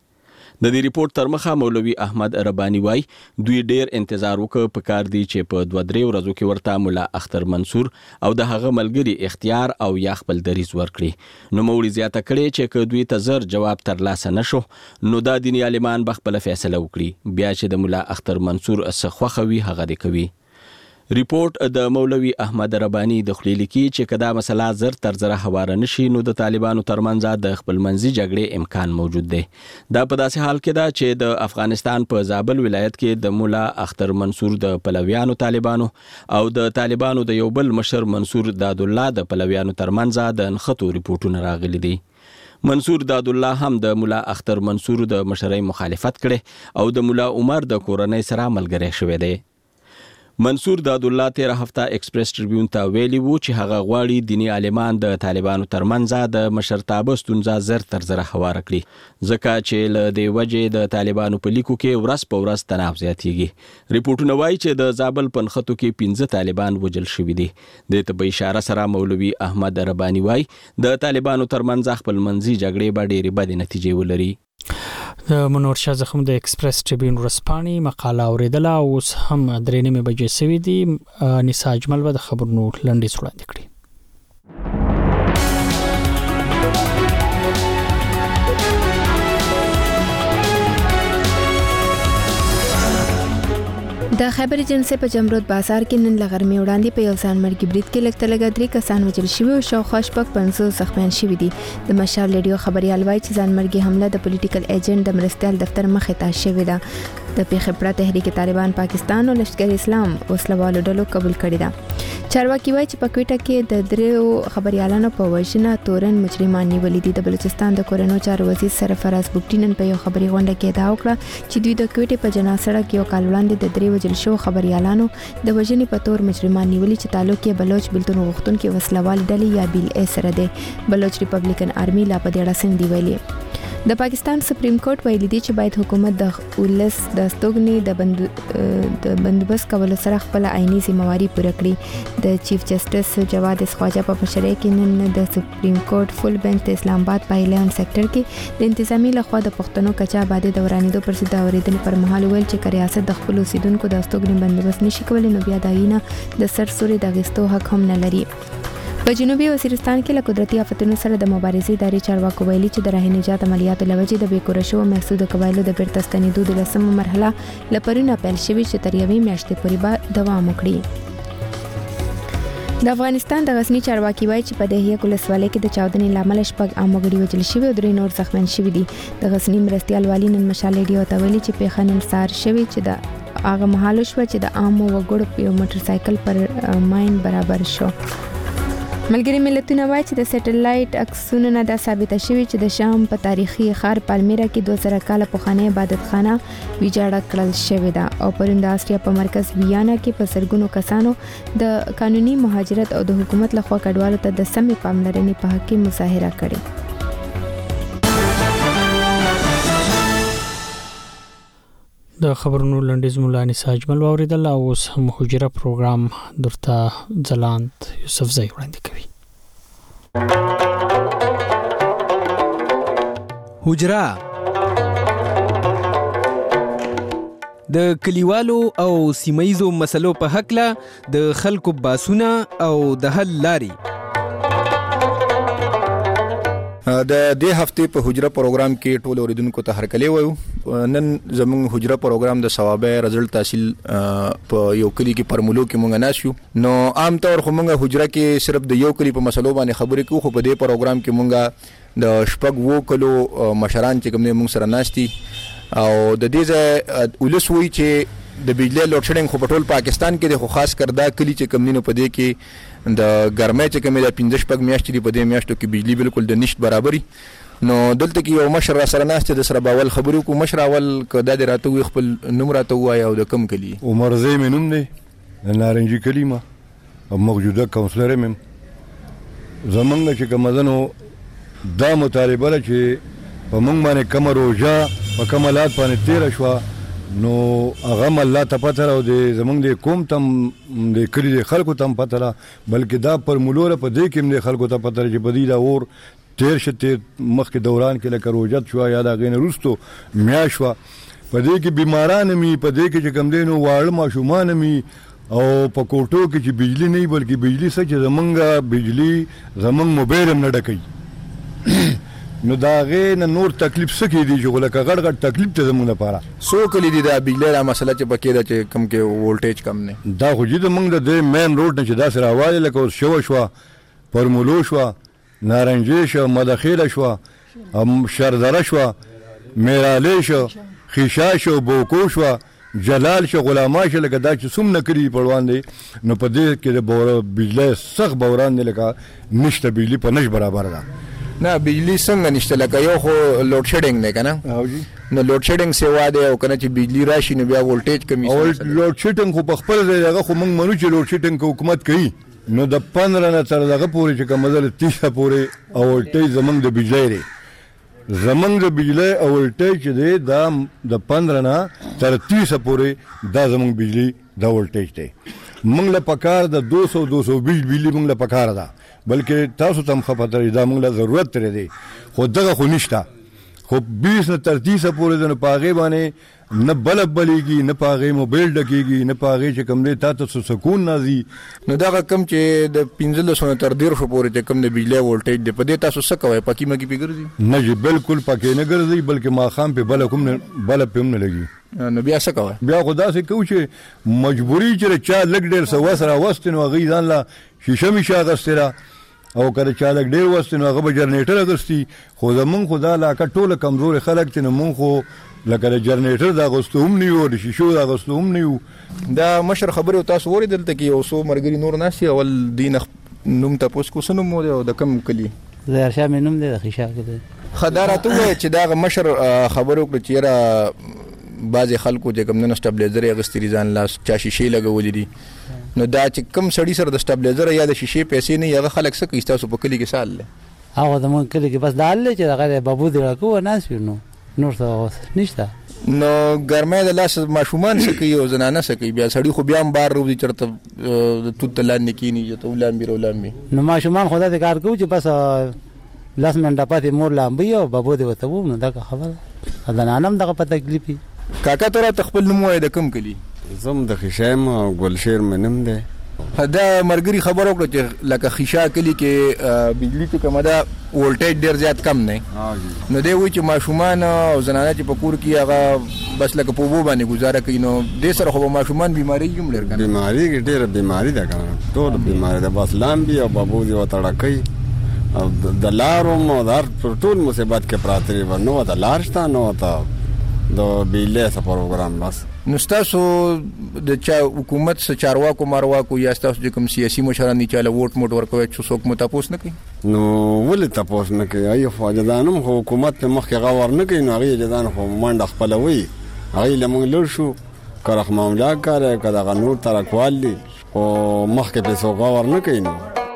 [SPEAKER 7] د دې ریپورت تر مخه مولوي احمد ربانی وايي دوی ډیر انتظار وکړ په کار دی چې په دوه درې ورځو کې ورته مولا اختر منصور او د هغه ملګری اختیار او یا خپل دریز ورکړي. نو مولوي زیاته کړي چې که دوی ته زر جواب ترلاسه نشو نو د دیني عالمان بخپل فیصله وکړي بیا چې د مولا اختر منصور څخه خوخوي هغه دی کوي. ریپورت د مولوي احمد ربانی د خلیل کې چې کدا مسله زر تر زره هواره نشي نو د طالبانو ترمنځ د خپل منځي جګړې امکان موجود دی. دا په داسې حال کې ده چې د افغانستان په زابل ولایت کې د مولا اختر منصور د پلویانو طالبانو او د طالبانو د یو بل مشر منصور داد الله د پلویانو ترمنځ د نښتو ریپورتونه راغلي دي. منصور داد الله هم د مولا اختر منصور د مشرۍ مخالفت کړي او د مولا عمر د کورنۍ سره ملګری شوی دی. منصور داد الله تیر هفته ایکسپریس ټریبیون ته ویلي وو چې هغه غواړي دینی عالمان د طالبانو ترمنځ د مشرتابه ستونزه زر تر زره هواره کړي ځکه چې له دې وجې د طالبانو په لیکو کې ورځ په ورځ تناو زیاتېږي. ریپورټونه وایي چې د زابل په نښتو کې پنځه طالبان وژل شوي دي. دې ته په اشاره سره مولوي احمد رباني وایي د طالبانو ترمنځ خپلمنځي جګړې به ډېرې بدې نتیجې ولري.
[SPEAKER 1] د منور شاه زخم د ایکسپریس ټریبیون ورځپاڼې مقاله اوریدله، اوس هم درې نیمې بجې سوي دي. نسا اجمل به د خبرونو لنډیز وړاندې کړي.
[SPEAKER 5] د خیبر ایجنسی په جمرود بازار کې نن لغرمې وړاندې په یو ځانمرګي برید کې لږ تر لږه درې کسان وژل شوي او شاوخوا شپږ پنځوس زخمیان شوي دي. د مشال ریډیو خبريال وایي چې ځانمرګي حمله د پولیټیکل ایجنټ د مرستیال دفتر مخې ته شوې ده. د پیښې پرته تحریک طالبان پاکستان او لشکر اسلام وسلوالو ډلو قبول کړی ده. چارواکي وایي چې په کوټه کې د دریو خبريالانو په وژنه تورن مجرمان نیولي دي. د بلوچستان د کورنو چارو وزیر سرفراز بوټي نن په یو خبري غونډه کې ادعا وکړه چې دوی د کوټې په جنا سړک یو کال وړاندې د درې وژل شو خبريالانو د وژنې په تور مجرمان نیولي چې تعلق یې بلوچ بلتون غوښتونکو وسلوال ډلې یا بیل ای سره دی. بلوچ ریپبلیکن آرمي لا په دې اړه څه دی ویلي. د پاکستان سپریم کورټ ویلي دی چې باید حکومت د ولس د استوګنې د بندو د بندوبست کولو سره خپل عیني ذمہواری پوره کړي. د چیف جسټس جواد خواجه په مشرۍ کې نن د سپریم کورټ فل بنچ د اسلام آباد په الیون سېکټر کې د انتظامی لخوا د پښتنو کچا باندې دورانېدو پر ضد اوریدل پر مهال ویل چې ریاست د خپل اوسیدونکو د استوګنې بندوبست نشي کولای نو بیا داینه د سر سوري د غستو حق هم نه لري. په جنوبي وزیرستان کې له قدرتي آفتونو سره د مبارزې ادارې چارواکو ویلي چې د راه نجات عملیاتو لوجې د بیکوره شو محسود قبایلو د بیرته ستنېدو د لسمه مرحله لپاره پیل شوې چې تر یوې میاشتې پورې به دوام وکړي. د افغانستان د غزنی چارواکي وایي چې په دهیه ولسوالۍ کې د چاودنې لامل شپږ عام وګړي وژل شوي او درې نور زخمیان شوي دي. د غزنی مرستیال والی نن مشال ریډیو ته ویلي چې پیښه نن سهار شوې چې د هغه مهال شو چې د عام وګړو په یو موټر سایکل پر ماین برابر شو. ملګری ملتونه وایي چې د سټلایټ عکسونو نه دا ثابته شوې چې د شام په تاریخي ښار پالمیرا کې دوه زره کاله پخوانی عبادتخانه ویجاړه کړل شوې ده او پرون د آسټریا په مرکز ویانا کې په سرګونو کسانو د قانوني مهاجرت او د حکومت لخوا کډوالو ته د سمې پاملرنې په حق کې مظاهره کړې.
[SPEAKER 1] د خبرونو لنډیز مولا نسا اجمل واوریدل او اوس هم حجره پروګرام درته ځلاند یوسف زئی وړاندې کوي.
[SPEAKER 21] حجره د کلیوالو او سیمایزو مسلو په حق له د خلکو باسونه او د حل لاري.
[SPEAKER 8] د دې هفته په حجره پروګرام کې ټول اوریدونکو ته هرکلی وایو. نن زموږ حجره پروګرام د ثوابه رزلټ تحصیل په یو کلی کې پرمولو کې مونږ ناسیو. نو عام طور خو مونږ حجره کې صرف د یو کلی په مسلو باندې خبرې کوو، خو په دې پروګرام کې مونږ د شپږ وو کلو مشران چې کوم نه مونږ سره ناشتي او د دې ځای ولس وی چې د بجلی لوډ شیډینګ خو په ټول پاکستان کې د خو خاص کر دا کلی چې کم نه پدې کې د ګرمۍ چې کم د پنځه شپږ میاشتې دی په دې میاشتو کې بجلی بالکل د نشټ برابرۍ. نو دلته کې یو مشر را سره ناشته د سره باول خبرو کو مشر اول کدا د راته وي خپل نوم راته وای او د کم کلی
[SPEAKER 23] عمر زئی منوم دی نارنجي کلمه او موجوده کونسلر مم زمونږ چې کومزنو دا مطالبه چې په مونږ باندې کوم روزه په کمالات باندې تیر شو نو هغه الله ته پته راو دي زمونږ د کوم تم د کلی د خلکو تم پته را بلکې دا پر مولوره په دې کې د خلکو ته پته چې بدی دا اور تیر شته مخکې دوران کې لکه روجت شو یا دا غین روستو میا شو په دې کې بیماران می په دې کې چې کم دینو واړه ماشومان می او په کوټو کې چې بجلی نه بلکې بجلی سچ زمونږه بجلی زمونږ موبایل هم نه ډکې نو دا غې نه نور تکلیف سکی دی چې لکه غړ غړ تکلیف ته زمونږ لپاره
[SPEAKER 8] سو کلی دی دا بجلی را مسله چې پکې دا چې کم کې وولټیج کم نه
[SPEAKER 23] دا خو چې زمونږ د مین روډ نه چې دا سره حواله لکه شو شو پرمولو شو نارنجي شو مدخیل شو ام شردره شو میرالی شو خیشا شو بوکو شو جلال شو غلاما شو لکه دا چې سوم نه کړی پړوان دی نو په دې کې د بجلی سخت بوران دی لکه نشته بجلی په نش برابر ده
[SPEAKER 8] نه بجلی څنګه نشته لکه یو خو لوډ شیډینګ نه کنه نو لوډ شیډینګ سیوا دی او کنه چې بجلی راشي نو بیا ولټیج کمی
[SPEAKER 23] او لوډ شیډینګ خو په خپل ځای هغه خو موږ منو چې لوډ شیډینګ حکومت کوي نو د پندرہ نه تر دغه پورې چې کوم ځل تیس پورې او ولټیج زمنګ د بجلی لري زمنګ د بجلی او ولټیج دی دا د پندرہ نه تر تیس پورې دا زمنګ بجلی دا ولټیج دی موږ له پکار د دو سو دو سو بیس بجلی موږ له پکار ده بلکې تاسو تم خپل دا موږ له ضرورت لري دی خو دغه خو نشته خو بیس نه تر تیس پورې د پاغه باندې نه بلب بلیږي نه پاغه موبایل ډکیږي نه پاغه چې کوم دی تاسو سکون نازي
[SPEAKER 8] نو دا کم چې د پنځه سو تر ډیر شو پورې چې کوم د بجلی ولټیج دی په دې تاسو څه کوي پکی مګي پیګرځي
[SPEAKER 23] نه جی بالکل پکې نه ګرځي بلکې ما خام په بل کوم نه بل په نه لګي
[SPEAKER 8] نو بیا څه کوي
[SPEAKER 23] بیا خدا سي کو چې مجبوري چې چا لګ ډیر سو وسره واستنو غي ځان لا شیشه می شاغستره او کله چا لګ ډیر واستنو هغه به جنریټر اغستی خو زمون خدا لا کټوله کمزور خلک چې مون خو لکه د جنریټر دا غوستوم نیو د شیشو دا غوستوم نیو
[SPEAKER 8] دا مشر خبره تاسو وری دلته کې یو سو مرګري نور ناسي اول دین نوم تاسو کو سنوم مو د کم کلی
[SPEAKER 3] زه هرشا مې نوم دی د خیشا کې
[SPEAKER 8] خداراتو چې دا مشر خبرو کړ چې را بعض خلکو چې کوم نه سټابلیزر اغستری ځان لاس چا شیشې لګولې دي نو دا چې کم سړی سره د سټابلیزر یا د شیشې پیسې نه یغه خلک څه کوي تاسو په کلی کې سال له
[SPEAKER 3] هغه د مونږ کلی کې بس دا له چې هغه بابو دی راکو ناس نو نور څه نشته
[SPEAKER 8] نو ګرمه د لاس ماشومان څه کوي او زنانه څه کوي بیا سړی خو بیا هم بار روزي چرته توت لاندې کینی چې ته ولامبي ولامبي
[SPEAKER 3] نو ماشومان خدا دې کار کوي چې بس لاس منډه پاتې مور لامبي او بابو دې وته وو نو دا خبره دا نانم دغه په تکلیفي
[SPEAKER 8] کاکا تر خپل نوم وای د کم کلی
[SPEAKER 9] زم د خشایم او ګلشیر منم ده
[SPEAKER 8] دا مرګري خبر وکړه چې لکه خیشا کلی کې بجلی ته کومه دا ولټیج ډیر زیات کم نه نو دی وی چې ماشومان او زنانه چې په کور کې هغه بس لکه په وو باندې گزاره کوي نو د سره خو ماشومان بیماری هم لري کنه
[SPEAKER 9] بیماری ډیره بیماری ده کنه ټول بیماری ده بس لامبي او بابو دی وتړه کوي او د لارو مو دار ټول مصیبت کې پراتري ورنو د لارشتا نو تا د بیله سره پروګرام بس
[SPEAKER 8] نو تاسو د چا حکومت سره چارواکو مارواکو یا تاسو کوم سیاسي مشران نه چاله ووټ موټ ورکوي چې څوک مو تاسو نه کوي
[SPEAKER 9] نو ولې تاسو نه کوي ایو فاجدانم حکومت په مخ کې غوړ نه کوي نو هغه جدان خو منډه خپلوي هغه لمون لور شو کارخ معاملہ کاره کدا غنور ترکوالی او مخ کې په سو غوړ نه کوي نو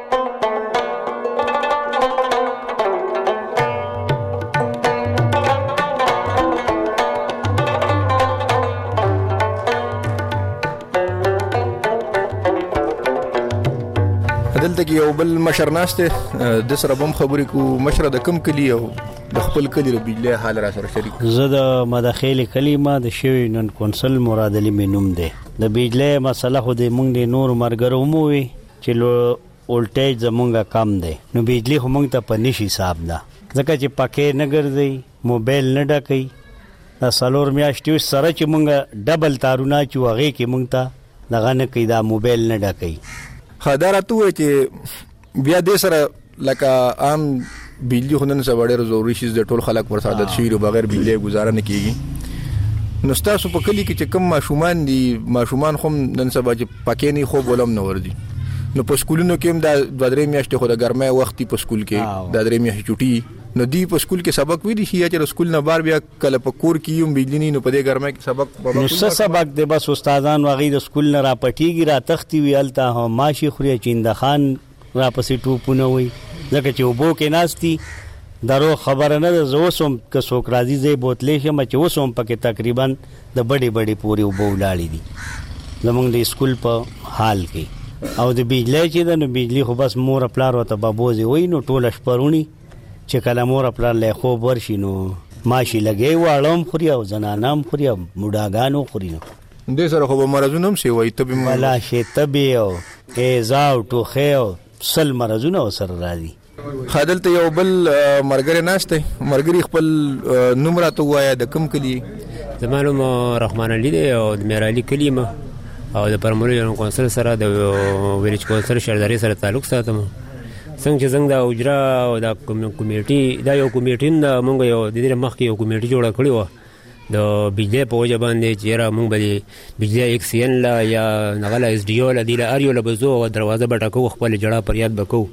[SPEAKER 8] دلته کې یو بل مشر ناشته د سره بم خبرې کو مشر د کم کلی او د خپل کلی د بجلی حال را سره شریک
[SPEAKER 10] زه د مداخل کلمه د شوی نن کونسل مراد علي مینوم ده د بجلی مسله خو د مونږ د نور مرګرو مو وي چې لو ولټیج زمونږه کم ده نو بجلی خو مونږ ته په نشي حساب ده ځکه چې پکې نه ګرځي موبایل نه ډکې د سلور میاشتې سره چې مونږ ډبل تارونه چې وغه کې مونږ ته دغه نه کې دا موبایل نه ډکې
[SPEAKER 8] خداراتو چې بیا د سره لکه عام بجلی خو نن سبا ډېر ضروري شي د ټول خلک ور سعادت شي بغیر بجلی گزاره نه کیږي نو تاسو په کلی کې چې کم ماشومان دي ماشومان خو نن سبا چې پکې نه خو بولم نه وردي نو په سکولونو کې هم د دوه درې میاشتې خو د ګرمۍ وخت په سکول کې د درې میاشتې چټي نو دی په سکول کې سبق ویلی شي چې سکول نه بار بیا کله په کور کې یم بجلی نو په دې ګرمۍ کې سبق
[SPEAKER 10] نو څه سبق دی بس استادان واغې د سکول نه را پټیږي را تختی ویلته هم ماشي خوري چینده خان را پسې ټوپونه وي ځکه چې وبو کې ناشتي درو خبره نه ده زه وسوم که څوک راځي زه بوتلې شم چې وسوم پکې تقریبا د بډې بډې پورې وبو ولاړې دي زمونږ د سکول په حال کې او د بجلی چې ده نو بجلی خو بس مور پلار ورته بابوزي وي نو ټوله شپرونی چې کله مور پلار له خوب ورشي نو ماشي لګي واړم خوري او زنانام خوري او مډاګانو خوري نو
[SPEAKER 8] دې سره خو مرزونه هم سی وای تبي
[SPEAKER 10] ملا شي تبي او ایزاو ټوخه او سل مرزونه سره راځي
[SPEAKER 8] خادل ته یو بل مرګره ناشته مرګري خپل نوم راته وایا د کم کلی
[SPEAKER 24] زمانو رحمان علي دی او د میر علي کلمه او د پرمولو کونسل سره د ویلیج کونسل شهرداري سره تعلق ساتم څنګه چې څنګه د اجرا او د کمیټي دا یو کمیټین د مونږ یو د دې مخکې یو کمیټي جوړه کړې و د بجلی په وجه باندې چې را مونږ به بجلی ایکسین لا یا نغله اس ډي او لا دی لا اریو لا بزو دروازه بټکو خپل جړه پر یاد بکو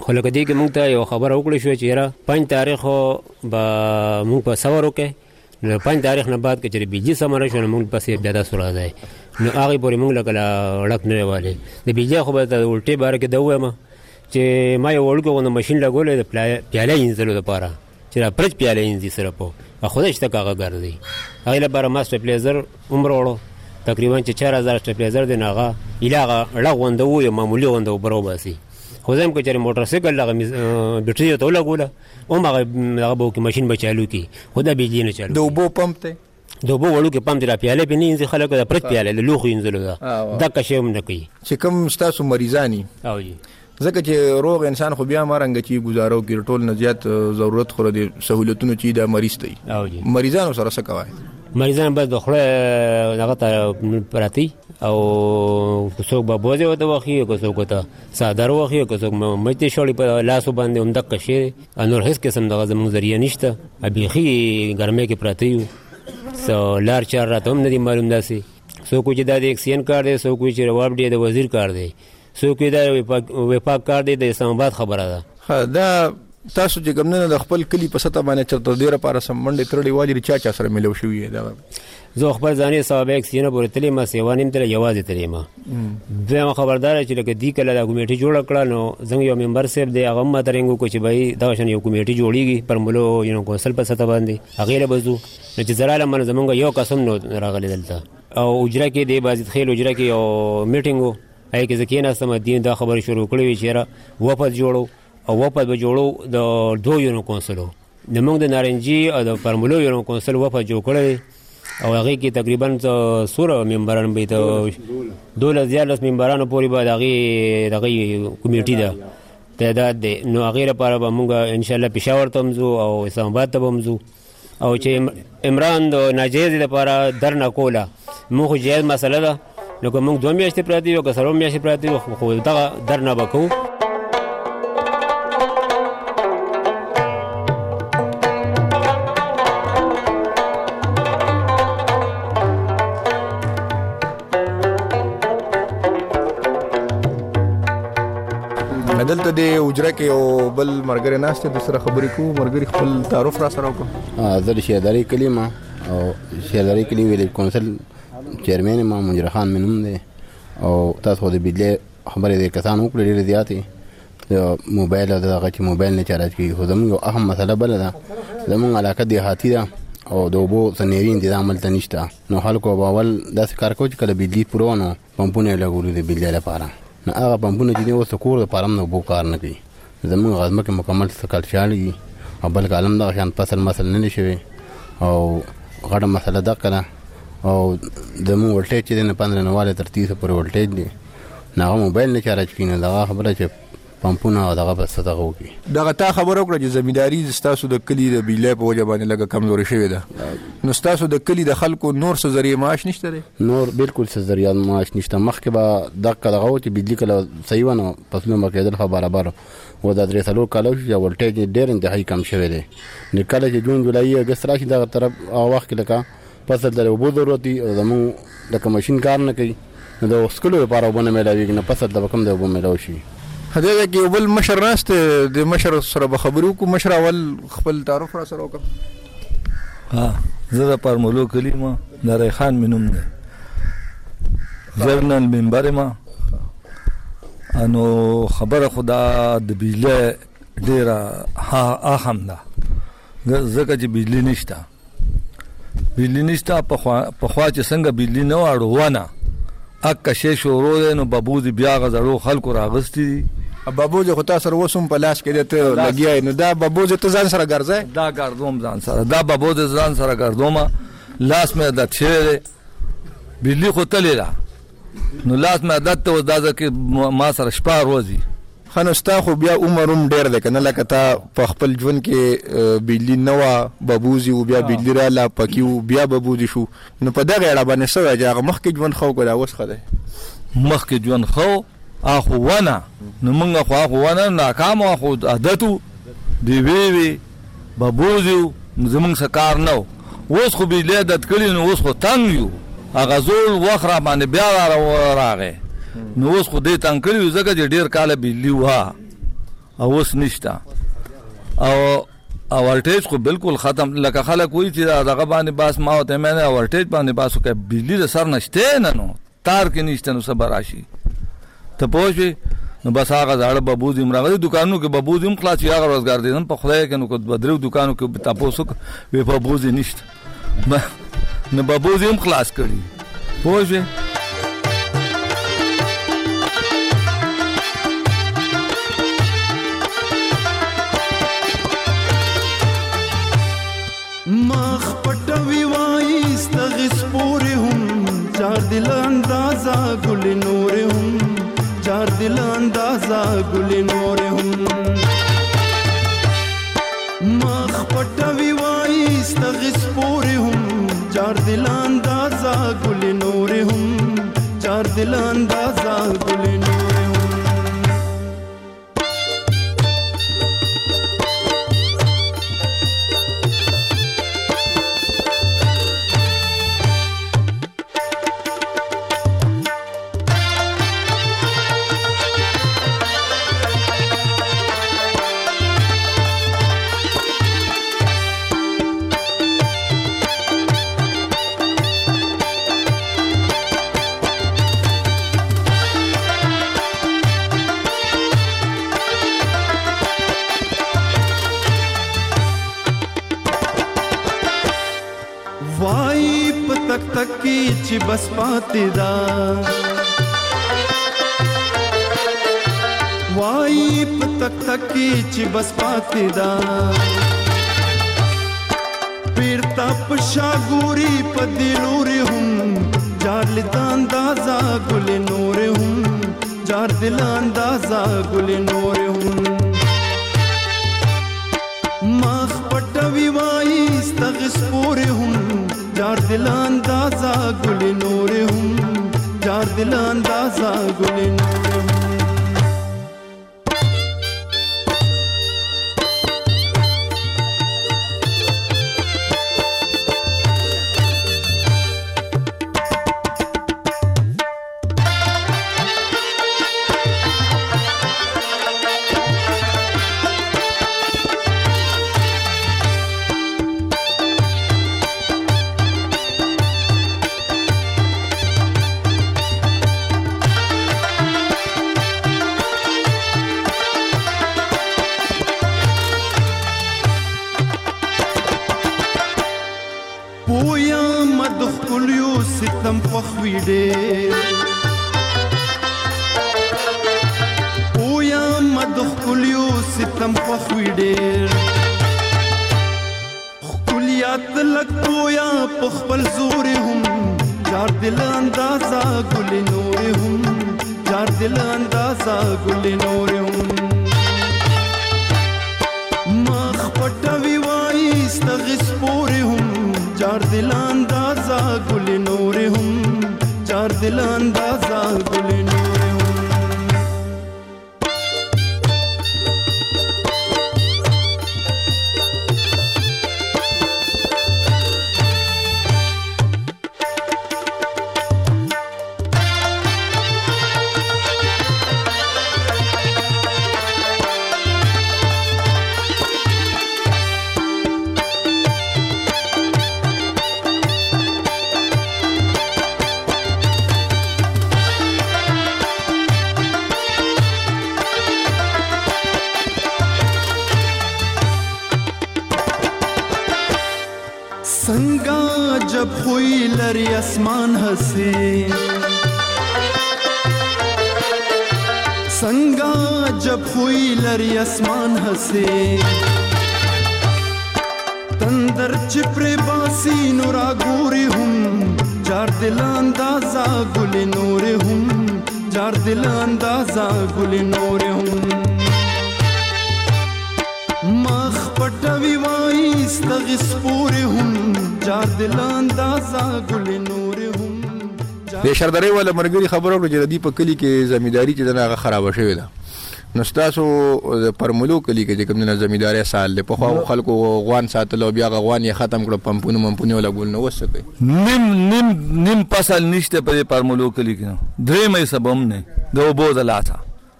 [SPEAKER 24] خو لکه دې کې موږ ته یو خبره وکړې شوه چې یاره پنځ تاریخ به موږ په صبر وکړئ نو پنځ تاریخ نه بعد که چېرې بجلي سمه نه شوه نو موږ پسې بیا داسې راځئ نو هغې پورې موږ لکه ړک نه دی والی د بجلي خو به د الټې باره کې ده ووایم چې ما یو وړوکی غوندې مشین لګولی د پیاله اینځلو دپاره چې را پرچ پیاله اینځي صرف او خدای شته که هغه ګرځي هغې لپاره ما سټیپلیزر هم راوړو تقریبا چې چار هزار سټیپلیزر دی نو هغه ایله هغه ړک غونده و یا معمولي غونده اوبه راوباسي خو زه هم که چېرې موټرسایکل هغه بیټري ته ولګوله هم هغه هغه به وکړي مشین به چالو کړي خو دا بجلي نه چالو
[SPEAKER 8] د اوبو پمپ دی
[SPEAKER 24] د اوبو وړوکې پمپ دی را پیالې پې نه اینځي خلکو دا پرچ پیاله د لوښو اینځلو ده دقه شی هم نه کوي
[SPEAKER 8] چې کوم ستاسو مریضان دي
[SPEAKER 24] او جي
[SPEAKER 8] ځکه چې روغ انسان خو بیا مارنګه چې گزارو کې ټول نه زیات ضرورت خو د سہولتونو چې دا مریض دی
[SPEAKER 24] او جي
[SPEAKER 8] مریضانو سره څه کوي
[SPEAKER 24] مریضان بس د خوله هغه ته پراتی او څوک به بوزې ورته واخلي که څوک ورته څادر واخلي که څوک مچې شوړي په لاسو باندې همدغه شی نور هېڅ قسم دغه زموږ ذریعه نشته بیخي ګرمۍ کې پراته یو څه لار چار راته هم نه دي معلوم داسې څوک وایي چې دا د اکسیجن کار دی څوک وایي چې رواب دی د وزیر کار دی څوک وایي دا وفاق کار دی د اسلام آباد خبره ده
[SPEAKER 8] دا تاسو چې کوم نه د خپل کلی په سطح باندې چرته ډیره لپاره سم منډې ترړې والي چا چا سره ملو شوی دا
[SPEAKER 24] زه خپل ځانې ثواب اکسیجن پورې تللی ما سیوا نیم تللی یوازې تللی ما دویمه خبردار چې لکه دې کله دا کمیټي جوړه کړه نو زموږ یو ممبر صاحب دی هغه هم ماته رنګ وکړو چې بھائی دغه شان یو کمیټي جوړېږي پرملو یو کونسل په سطح باندې هغې له به ځو نو چې زه رالم نو زمونږ یو کس هم نو راغلی دلته او اجره کې د بازید خیل اجره کې یو میټینګ و هغې کې زه کېناستم دین دا خبرې شروع کړې وې چې یاره وفد جوړو او وفد به جوړو د دوه یونو کونسلو زمونږ د نارنجي او د پرملو یونو کونسل وفد جوړ کړی او هغې کې تقریبا څومره ممبران به د دولس دیارلس ممبرانو پورې به د هغې دغه کمیټي ده تعداد دی نو هغې لپاره به مونږ انشاءالله پېښور ته هم ځو او اسلام آباد ته به هم ځو او چې عمران د ناجایزې لپاره در نه کوله مونږ خو جایز مسله ده نو که مونږ دوه میاشتې پراته یو که څلور میاشتې پراته یو خو دغه در نه به کوو
[SPEAKER 8] دلته د اجره کې یو بل مرګري ناشته د سره خبرې کوو مرګري خپل تعارف را سره وکړو
[SPEAKER 4] زه د شهرداري کلیمه او شهرداري کلی ویلج کونسل چیرمن ما منیر خان منوم دی او تاسو د بجلی خبرې د کسانو وکړې ډېرې زیاتې د موبایل او دغه چې موبایل نه چارج کېږي خو زموږ یو اهم مسله بله ده زموږ علاقه دیهاتي ده او د اوبو سنیري انتظام هلته نشته نو خلکو به اول داسې کار کوو چې کله بجلي پوره وه نو پمپونه یې لګولو د بجلۍ لپاره نو هغه پمپونه چې دي اوس د کور دپاره هم د اوبو کار نه کوي زموږ غزمکې مکمل سکل شاړي او بل کالم دغه شان فصل مسل نه دی شوی او غټه مسله دغه ده او زموږ ولټیج چې دی نه پندره نواله تر تیسه پورې ولټیج دی نو هغه موبایل نه چارج کوي نو دغه خبره چې پمپونه او دغه بس دغه وکړي
[SPEAKER 8] دغه تا خبره وکړه چې زمینداري ستاسو د کلي د بجلۍ په وجه باندې لږه کمزورې شوې ده نو ستاسو د کلي د خلکو نور څه ذریعه معاش نشته دی
[SPEAKER 4] نور بالکل څه ذریعه معاش نشته مخکې به دغه دغه و چې بجلي کله صحیح وه نو فصلونه به کېدل ښه برابر و دا درې څلور کاله وشو چې ولټیج ډېر انتهایي کم شوی دی نو کله چې جون جولایي اګست راشي دغه طرف هغه وخت کې لکه فصل د اوبو ضرورت دي او زموږ لکه ماشین کار نه کوي نو د څښلو لپاره اوبه نه میلاوېږي نو فصل ته به کوم د اوبو میلاو شي
[SPEAKER 8] هغه کې یو بل مشر ناشته د مشر سره به خبرې وکړو مشر اول خپل تعارف را سره وکړه
[SPEAKER 11] ها زه د پرملو کلیمه د ریحان منوم دی جرنل منبر ما انو خبره خدا د بجلی ډیره اهم ده ځکه چې بجلی نشته بجلی نشته په خوا چې څنګه بجلی نه واړو ونه اکه شی شروع دی نو بابوز بیا غزړو خلکو راغستی دي
[SPEAKER 8] بابوز خو تاسو سره وسوم په لاس کې ته لګیای نو دا بابوز ته ځان سره ګرځي
[SPEAKER 11] دا ګرځوم ځان سره دا بابوز ځان سره ګرځوم لاس مې د چیرې بجلی خو تللی ده نو لاس مې عادت ته وځه کې ما سره شپه ورځي
[SPEAKER 8] خنو ستا خو بیا عمروم ډیر ده کنه لکه تا په خپل ژوند کې بجلی نه وا بابوزي او بیا بجلی را لا پکیو بیا بابوزي شو نو په دغه اړه باندې څه راځي هغه مخکې ژوند خو کړه اوس خده
[SPEAKER 11] مخکې ژوند خو اخو ونه نو موږ خو اخو ونه ناکام اخو عادتو دی وی وی بابوزي زمونږ سکار نو اوس خو بجلی عادت کړی نو اوس خو تنگ یو هغه زول وخره باندې بیا راغی نو اوس خو دې تنگ کړی ځکه چې ډیر کاله بجلی وه او اوس نشته او او ولټیج خو بالکل ختم لکه خلک وایي چې دغه باندې باس ما وته مې او ولټیج باندې باس وکړه بجلی د سر نشته نه نو تار کې نشته نو صبر راشي ته پوه نو بس هغه زاړه بابوز هم راغلي دکانونو کې بابوز هم خلاص هغه روزګار دي په خدای کې نو کو بدرو دکانو کې تاسو وی بابوز نشته نو بابوز هم خلاص کړي پوه
[SPEAKER 12] مخ پټوي وای استغس پورې هم چار دل اندازا ګل نور هم چار دل اندازا ګل نور هم مخ پټوي وای استغس پورې هم چار دل اندازا ګل نور هم چار دل اندازا ګل نور چې بس پاتې دا وای په تک تک چې بس پاتې دا پیرتا پشا ګوري په دلوري هم جار لتا اندازا ګل نور هم جار دل اندازا ګل نور هم مخ پټوي وای استغس پورې هم جار دل اندازا ګل نور هم جار دل اندازا ګل نور هم आसमान हंसे संगा जब हुई लरी आसमान हंसे तंदर चिपरे बासी नूरा गोरे हम जार दिल अंदाजा गुले नूरे हम जार दिल अंदाजा गुले नूरे हम मख पटवी वाई इस्तगिस पूरे हम जार दिल अंदाजा गुले नूरे हम
[SPEAKER 8] د شردرې ولا مرګري خبرو چې د دې په کلی کې زمینداری چې دغه خراب شوې ده نو تاسو د پرملو کلی کې کوم نه زمینداری سال له په خو خلکو غوان ساتلو بیا غوان یې ختم کړ پمپونه ممپونه ولا ګول نو وسکه
[SPEAKER 11] نیم نیم نیم فصل نشته په پرملو کلی کې درې مې سبم نه د وبو د لاته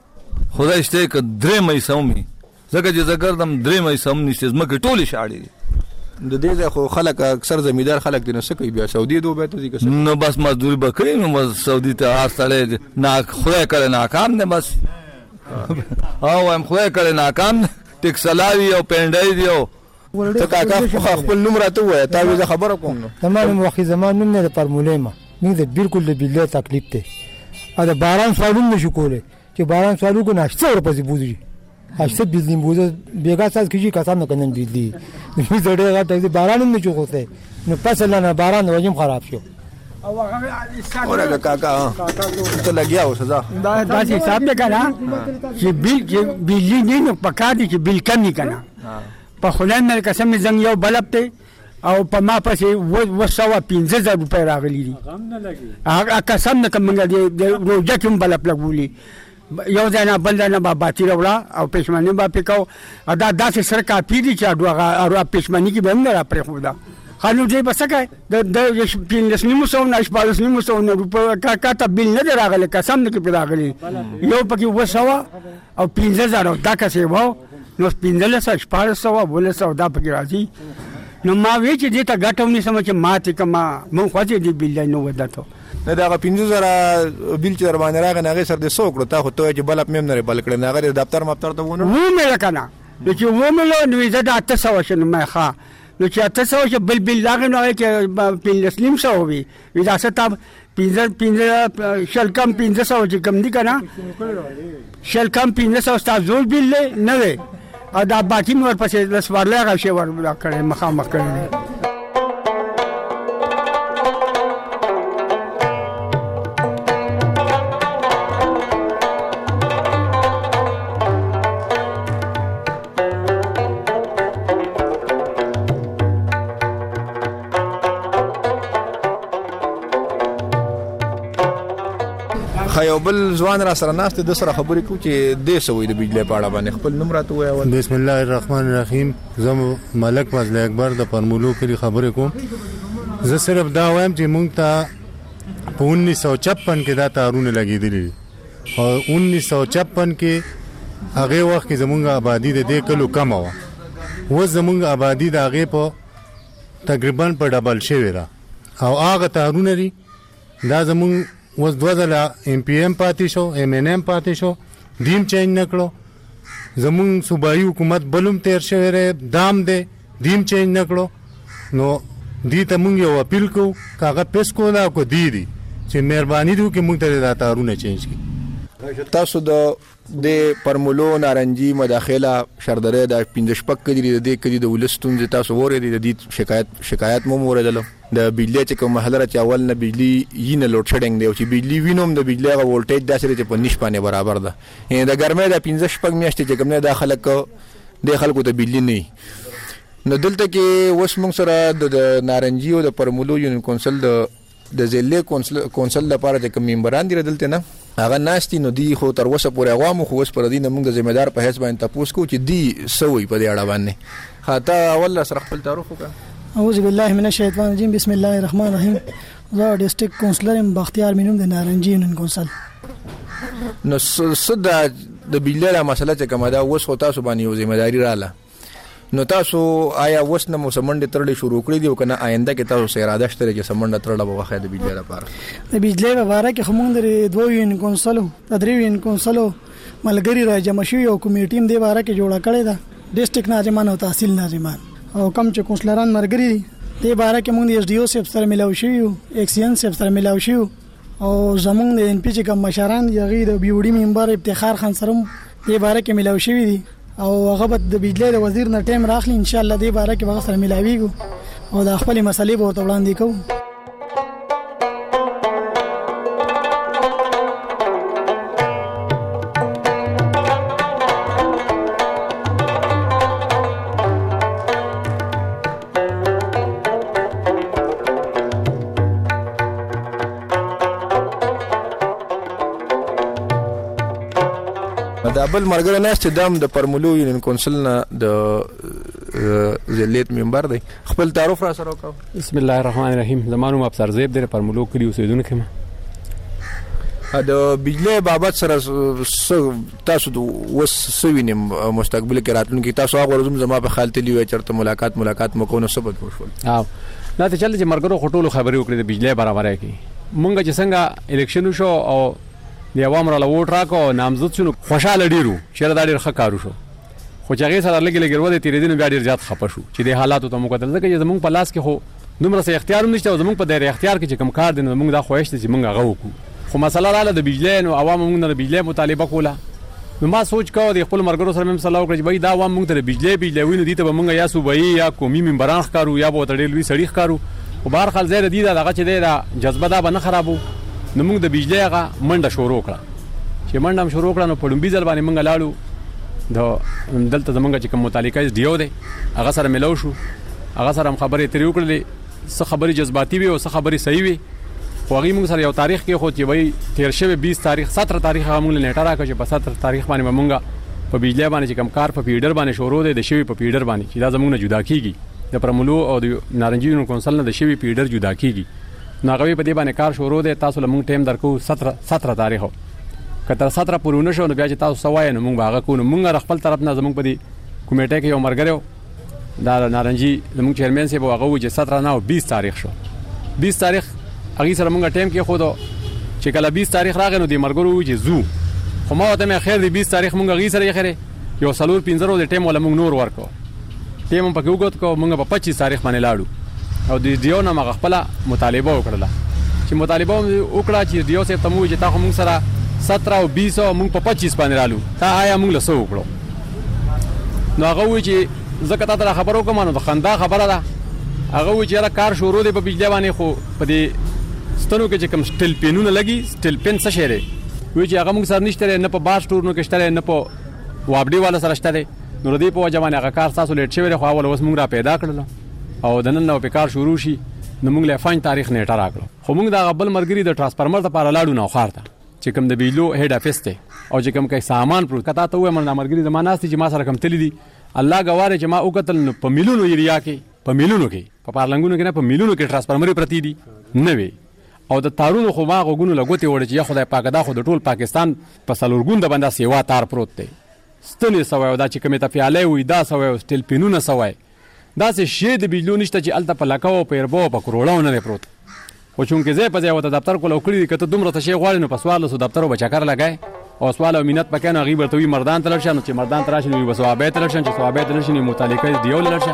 [SPEAKER 11] خدای شته ک درې مې سومي زګه چې زګردم درې مې سوم نشته زمکه ټوله شاړي
[SPEAKER 8] د دې ځای خو خلک اکثر زمیدار خلک دي نو څه کوي بیا سعودي دوبه ته ځي
[SPEAKER 11] نو بس مزدوري به کوي نو بس سعودي ته هر سړی نه خدای کړه ناکام نه بس او هم خدای کړه ناکام ټیکسلاوي او پینډای دی او
[SPEAKER 8] ته کاکا خپل نوم راته وای تا وی خبره کوم نو
[SPEAKER 13] تمام وخت زمان نوم نه پرمولې ما موږ د بالکل د بجلی تکلیف ته ا د باران سوالونه نشو کوله چې باران سوالو کو نشته ور پسې بوزي هڅه بجلی بوزه بیګا ساز کیږي کسان نه کنن بجلی موږ زړه غته باران نه چوغته نو پس نه باران وجم خراب شو
[SPEAKER 8] او هغه اورګه کاکا ته لګیا و سزا
[SPEAKER 14] دا داسې حساب نه کنه چې بیل چې بجلی نه نو پکا دي چې بیل کم نه کنه په خلان مې قسم زنګ یو بلب ته او په ما پسې و سوا پنځه زره روپۍ راغلي دي هغه قسم نه کوم د روزه کوم بلب لګولي یو ځای بل ځای با باتی راوړه او پښمنۍ با پکاو ادا داسې سره کافي دي چې اډوغه او پښمنۍ کې به نه را پرې خو دا خانو دې بسکه د د پینځه نیمو سو نه شپږ نیمو سو نه روپۍ کا کا ته بیل نه راغلی قسم نه کې راغلی یو پکې و سوا او پنځه زره دا کسې وو نو پنځه سو شپږ سو ول سو دا پکې راځي نو ما وی چې دې ته ګټونی سم چې ماته کما مون خو دې بیل نه ودته
[SPEAKER 8] نه دا پنځه زره بیل چې در باندې راغی نه سر دې سو کړو تا خو ته چې بل مم نه بل کړ نه غیر دفتر مفتر ته ونه
[SPEAKER 14] و مې لکنه چې و مې له نو زه دا تاسو شنو ما ښا نو چې تاسو چې بل بل لاغ نه کې پنځه نیم سو وي دا ست پنځه پنځه شل کم پنځه سو چې کم دي کنه شل کم پنځه سو تاسو بیل نه وي ا دا باقي نور پسې لسوارله غشي ور کړې مخامخ کړې
[SPEAKER 8] خیو بل ځوان را سره ناشته د سره خبرې کو چې د سوي د بجلی په اړه باندې خپل نوم راته وایو
[SPEAKER 16] بسم الله الرحمن الرحیم زم ملک فضل اکبر د پرمولو کې خبرې کوم زه صرف دا وایم چې مونږ ته په انیس سو چپن کې دا تارونه لګېدلي او انیس سو چپن کې هغه وخت کې زمونږ آبادی د دې کلو کم و و زمونږ آبادی د هغه په تقریبا په ډبل شوی را او هغه تارونه دي دا زمونږ وس دوه ځله ام پی ام پاتې شو ام ان ام پاتې شو دیم چینج نکړو زمون صوبایي حکومت بلوم تیر شوی ری دام دی دیم چینج نکړو نو دی ته مونږ یو اپیل کو کاغه پیس کو دا کو دی دی چې مهرباني دوی کې مونږ ته دا تارونه چینج کی
[SPEAKER 8] تاسو د د پرمولو نارنجي مداخله شردره د پنځه شپک کړي د دې کړي د ولستون ز تاسو وره د دې شکایت شکایت مو موردل د بجلی چې کوم محله چې اول نه بجلی یې نه لوډ شډینګ دی او چې بجلی وینوم د بجلی غو ولټیج داسې چې په نش باندې برابر ده یعنی د ګرمۍ د پنځه شپک میاشتې چې کوم نه د خلک د خلکو ته بجلی نه نو دلته کې وس موږ سره د نارنجي او د پرمولو یونین کونسل د د ضلع کونسل کونسل لپاره د کوم ممبران دي دلته نه هغه ناشتي نو دی خو تر وسه پورې عوامو خو وس پر دینه موږ د ذمہ دار په حساب باندې تاسو کو چې دی سوي په دې اړه باندې خاطا اول سره خپل تعارف وکړه
[SPEAKER 17] اعوذ بالله من الشیطان الرجیم بسم الله الرحمن الرحیم زه ډیسټریکټ کونسلر بختیار مینوم د نارنجي یونین کونسل
[SPEAKER 8] نو صدا د بجلی مسله چې کومه دا وس خو تاسو باندې یو ذمہ داری رااله نو تاسو آیا وس نه سمند ترلې شروع کړی دی او کنه آینده کې تاسو سره اراده شته چې سمند ترلې به واخې د بجلی لپاره
[SPEAKER 17] د بجلی لپاره کې خمون د دوه یونین کونسلو د درې یونین کونسلو ملګری راځي مشي یو کمیټې د لپاره کې جوړه کړې ده ډیسټریکټ ناظمان او تحصیل ناظمان او کم چې کونسلران مرګري دي د لپاره کې موږ ایس ډي او سیب سره ملاوي شو ایکسین سیب سره ملاوي شو او زمونږ د ان پی چې کوم مشران یغې د بیوډي ممبر افتخار خان سره د لپاره کې ملاوي شوی دي او هغه د بجلی د وزیر نه ټیم راخلی ان شاء الله دې باره کې به سره ملاويږو او د خپل مسلې به ورته وړاندې کوو
[SPEAKER 8] دا بل مرګره نهسته دم د پرمولو یونین کونسل نه د ضلعیت ممبر دی خپل تعارف را سره وکړه
[SPEAKER 25] بسم الله الرحمن الرحیم زمانو افسر زیب د پرمولو کلی اوسیدونکو ما
[SPEAKER 8] د بجلی بابت سره تاسو وس سوینم مستقبل کې راتلونکي تاسو هغه ورځم زما په خیال تلی وي چرته ملاقات ملاقات مکو نو سبد وشول
[SPEAKER 15] ها نه ته چل چې مرګرو خټولو خبرې وکړې د بجلی برابرۍ کې مونږ چې څنګه الیکشن شو او د عوامو له ووټ راکو نامزد شنو خوشاله ډیرو چې دا ډیر ښه کارو شو خو چې هغه سره لګي لګي ورته تیرې دین بیا ډیر زیات خپه شو چې د حالاتو ته مو کتل ځکه چې زمونږ په لاس کې خو دومره څه اختیار نشته او زمونږ په دایره اختیار کې چې کوم کار دي نو موږ دا خوښ دي چې موږ هغه وکړو خو مسله رااله د بجلی نو عوام موږ نه د بجلی مطالبه کوله نو ما سوچ کاوه د خپل مرګرو سره مې صلاح وکړه چې بای دا عوام موږ ته د بجلی بجلی ویني دي ته به موږ یا صوبایي یا قومي منبران ښکارو یا به تړل وی سړی ښکارو او بهر خل زیره دي دا دغه چې دا جذبه دا به نه خرابو نو موږ د بجلی هغه منډه شروع کړه چې منډه شروع کړه نو په لومبي ځل باندې موږ لاړو د دلته زمونږ چې کوم متعلقه دیو دی هغه سره ملو شو هغه سره خبرې ترې وکړلې څه خبرې جذباتي وي او څه خبرې صحیح وي خو هغه موږ سره یو تاریخ کې خو چې وای تیر شوی بیس تاریخ ستره تاریخ هغه موږ نیټه راکړه چې په ستره تاریخ باندې موږ په بجلی باندې چې کم کار په پیډر باندې شروع دی د شوی په پیډر باندې چې دا زموږ نه جدا کیږي د پرملو او د نارنجینو کونسل نه د شوی پیډر جدا کیږي نو هغه په دې باندې کار شروع دی تاسو له موږ ټیم درکو ستره ستره تاریخ کتر ستره پرونه شو نو بیا چې تاسو سوای نو موږ هغه کو نو موږ خپل طرف نه زموږ په دې کمیټه کې یو مرګره دا نارنجي زموږ چیرمن سي به هغه و چې ستره نه او بیس تاریخ شو بیس تاریخ هغه سره موږ ټیم کې خو دا چې کله بیس تاریخ راغی نو د مرګرو چې زو خو ما ته مې خیر دی بیس تاریخ موږ هغه سره یې خره یو سلور پنځرو د ټیم ولا موږ نور ورکو ټیم په کې وګت کو موږ په پچیس تاریخ باندې لاړو او د دیو نه مغه خپل مطالبه وکړه چې مطالبه وکړه چې دیو سه تمو چې تاسو موږ سره ستره او بیس او موږ په پچیس باندې رالو تا آیا موږ له سو وکړو نو هغه و چې زکه تاسو خبرو کوم نو د خندا خبره ده هغه و چې را کار شروع دی په بجلی باندې خو په دې ستنو کې چې کوم سټیل پینونه لګي سټیل پین څه شي دی و چې هغه موږ سره نشته نه په باس ټورنو کې شته نه په وابډي والا سره شته دی نو ردی په ځوانه هغه کار تاسو لیټ شوی خو اول اوس موږ را پیدا کړل او د نن نو په کار شروع شي نو موږ له فاین تاریخ نیټه راکړو خو موږ دا بل مرګري د ترانسفارمر لپاره لاړو نو خارته چې کوم د بیلو هډ افیس ته او چې کوم کې سامان پروت کته ته وې مرنا مرګري زمانه است چې ما سره کم تللی دي الله غواره چې ما وکتل په میلیونو ایریا کې په میلیونو کې په پارلنګونو کې نه په میلیونو کې ترانسفارمر پرتی دي نه وي او د تارونو خو ما غوګونو لګوتې وړ چې خدای پاک دا خو د ټول پاکستان په سلورګون د بنده سیوا تار پروت دی ستنې سوي او دا چې کومه تفعاله وي دا سوي او سټیل پینونه سوي دا څه شی د بجلو نشته چې الته په لکاو په يربو په کروڑو نه پروت خو چونکه زه په ځای وته دفتر کول او کړی کته دومره څه شی غواړي نو په سوال سو دفتر او بچاکر لګای او سوال او مينت پکې نه غیبر توي مردان تل شنو چې مردان تراشي نو وسوابه تل شنو چې سوابه تل شنو متعلقه دیو لرشه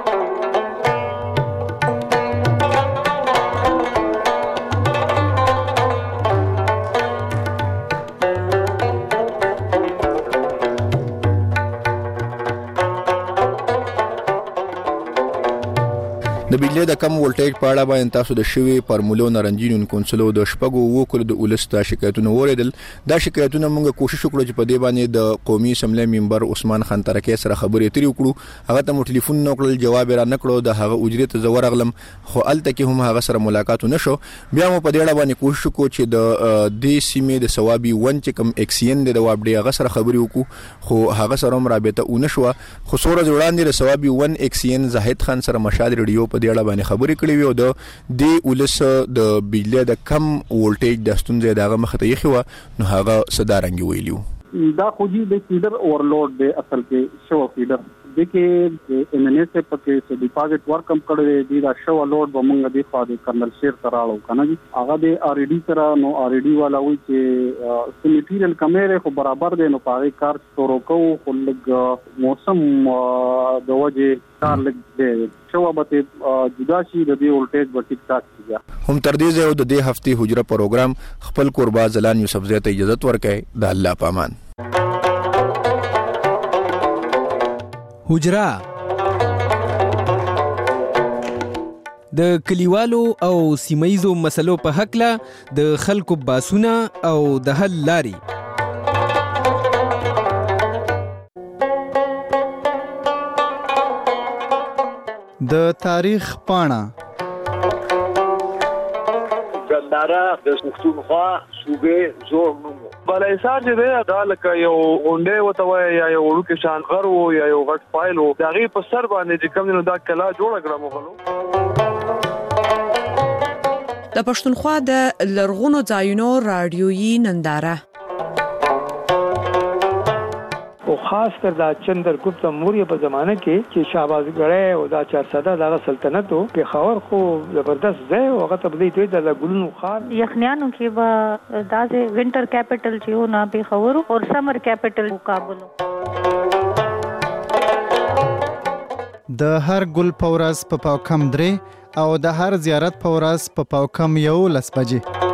[SPEAKER 8] د بجلی د کم ولټیج په اړه باندې تاسو د شوی پرمولو نارنجینون کونسلو د شپږو وکړو د ولستا شکایتونه وریدل دا شکایتونه موږ کوشش وکړو چې په دې باندې د قومي اسمبلی ممبر عثمان خان ترکه سره خبرې اترې وکړو هغه ته مو ټلیفون نوکړل جواب را نکړو د هغه اجرت زور اغلم خو الته کې هم هغه سره ملاقات نشو بیا مو په دې اړه باندې کوشش وکړو چې د دې سیمې د ثوابي ون چې کم ایکسین د وابډي هغه سره خبرې وکړو خو هغه سره هم رابطه ونشو خو سوره وړاندې د ثوابي ون ایکسین زاهد خان سره مشال ریډیو په دې اړه باندې خبرې کړې وي او د دې ولس د بجلی د کم ولټیج د ستونزې دغه مخ ته یخي و نو هغه صدارنګ ویلیو
[SPEAKER 18] دا خو دې د فیډر اورلوډ دی اصل کې شو فیډر د کې ان ان اس په کې څه ډیپازټ ورک کم کړی دی دا شو لوډ به مونږ د فاده کرنل شیر تراړو کنه جی هغه د ار ډي سره نو ار ډي والا وی چې سم میټیریل کمیره خو برابر دی نو پاره کار شروع کو خو لګ موسم د وجه کار لګ دی شو به جدا شي د دې ولټیج به ټیک ټاک کیږي
[SPEAKER 8] هم تر دې ځای د دې هفتې حجره پروګرام خپل قربا زلان یوسف زیات اجازه ورکړي د الله پامان
[SPEAKER 19] حجره د کلیوالو او سیمایزو مسلو په حق له د خلکو باسونه او د حل لاري
[SPEAKER 20] د تاریخ پاڼه
[SPEAKER 2] ګنداره د پښتونخوا صوبې زوړ نوم بلایسار چې دی دا لکه یو اونډه وته وای یا یو ورکه شان غر وو یا یو غټ فایل وو دا غي په سر باندې چې کوم نو دا کلا جوړ کړم غلو
[SPEAKER 5] د پښتونخوا د لرغونو ځایونو رادیويي ننداره
[SPEAKER 6] او خاص کر دا چندرګپت موریه په زمانه کې چې شهبازګړی او دا چارسده دغه سلطنت او پېښور خو زبردست ځای او هغه ته بدلی دوی د ګلونو خار
[SPEAKER 7] یخنیانو کې به داسې وینټر کیپټل چې و نه پېښور او سمر کیپټل کابل
[SPEAKER 20] د هر ګل په ورځ په پاو کم درې او د هر زیارت په ورځ په پاو کم یو لس بجې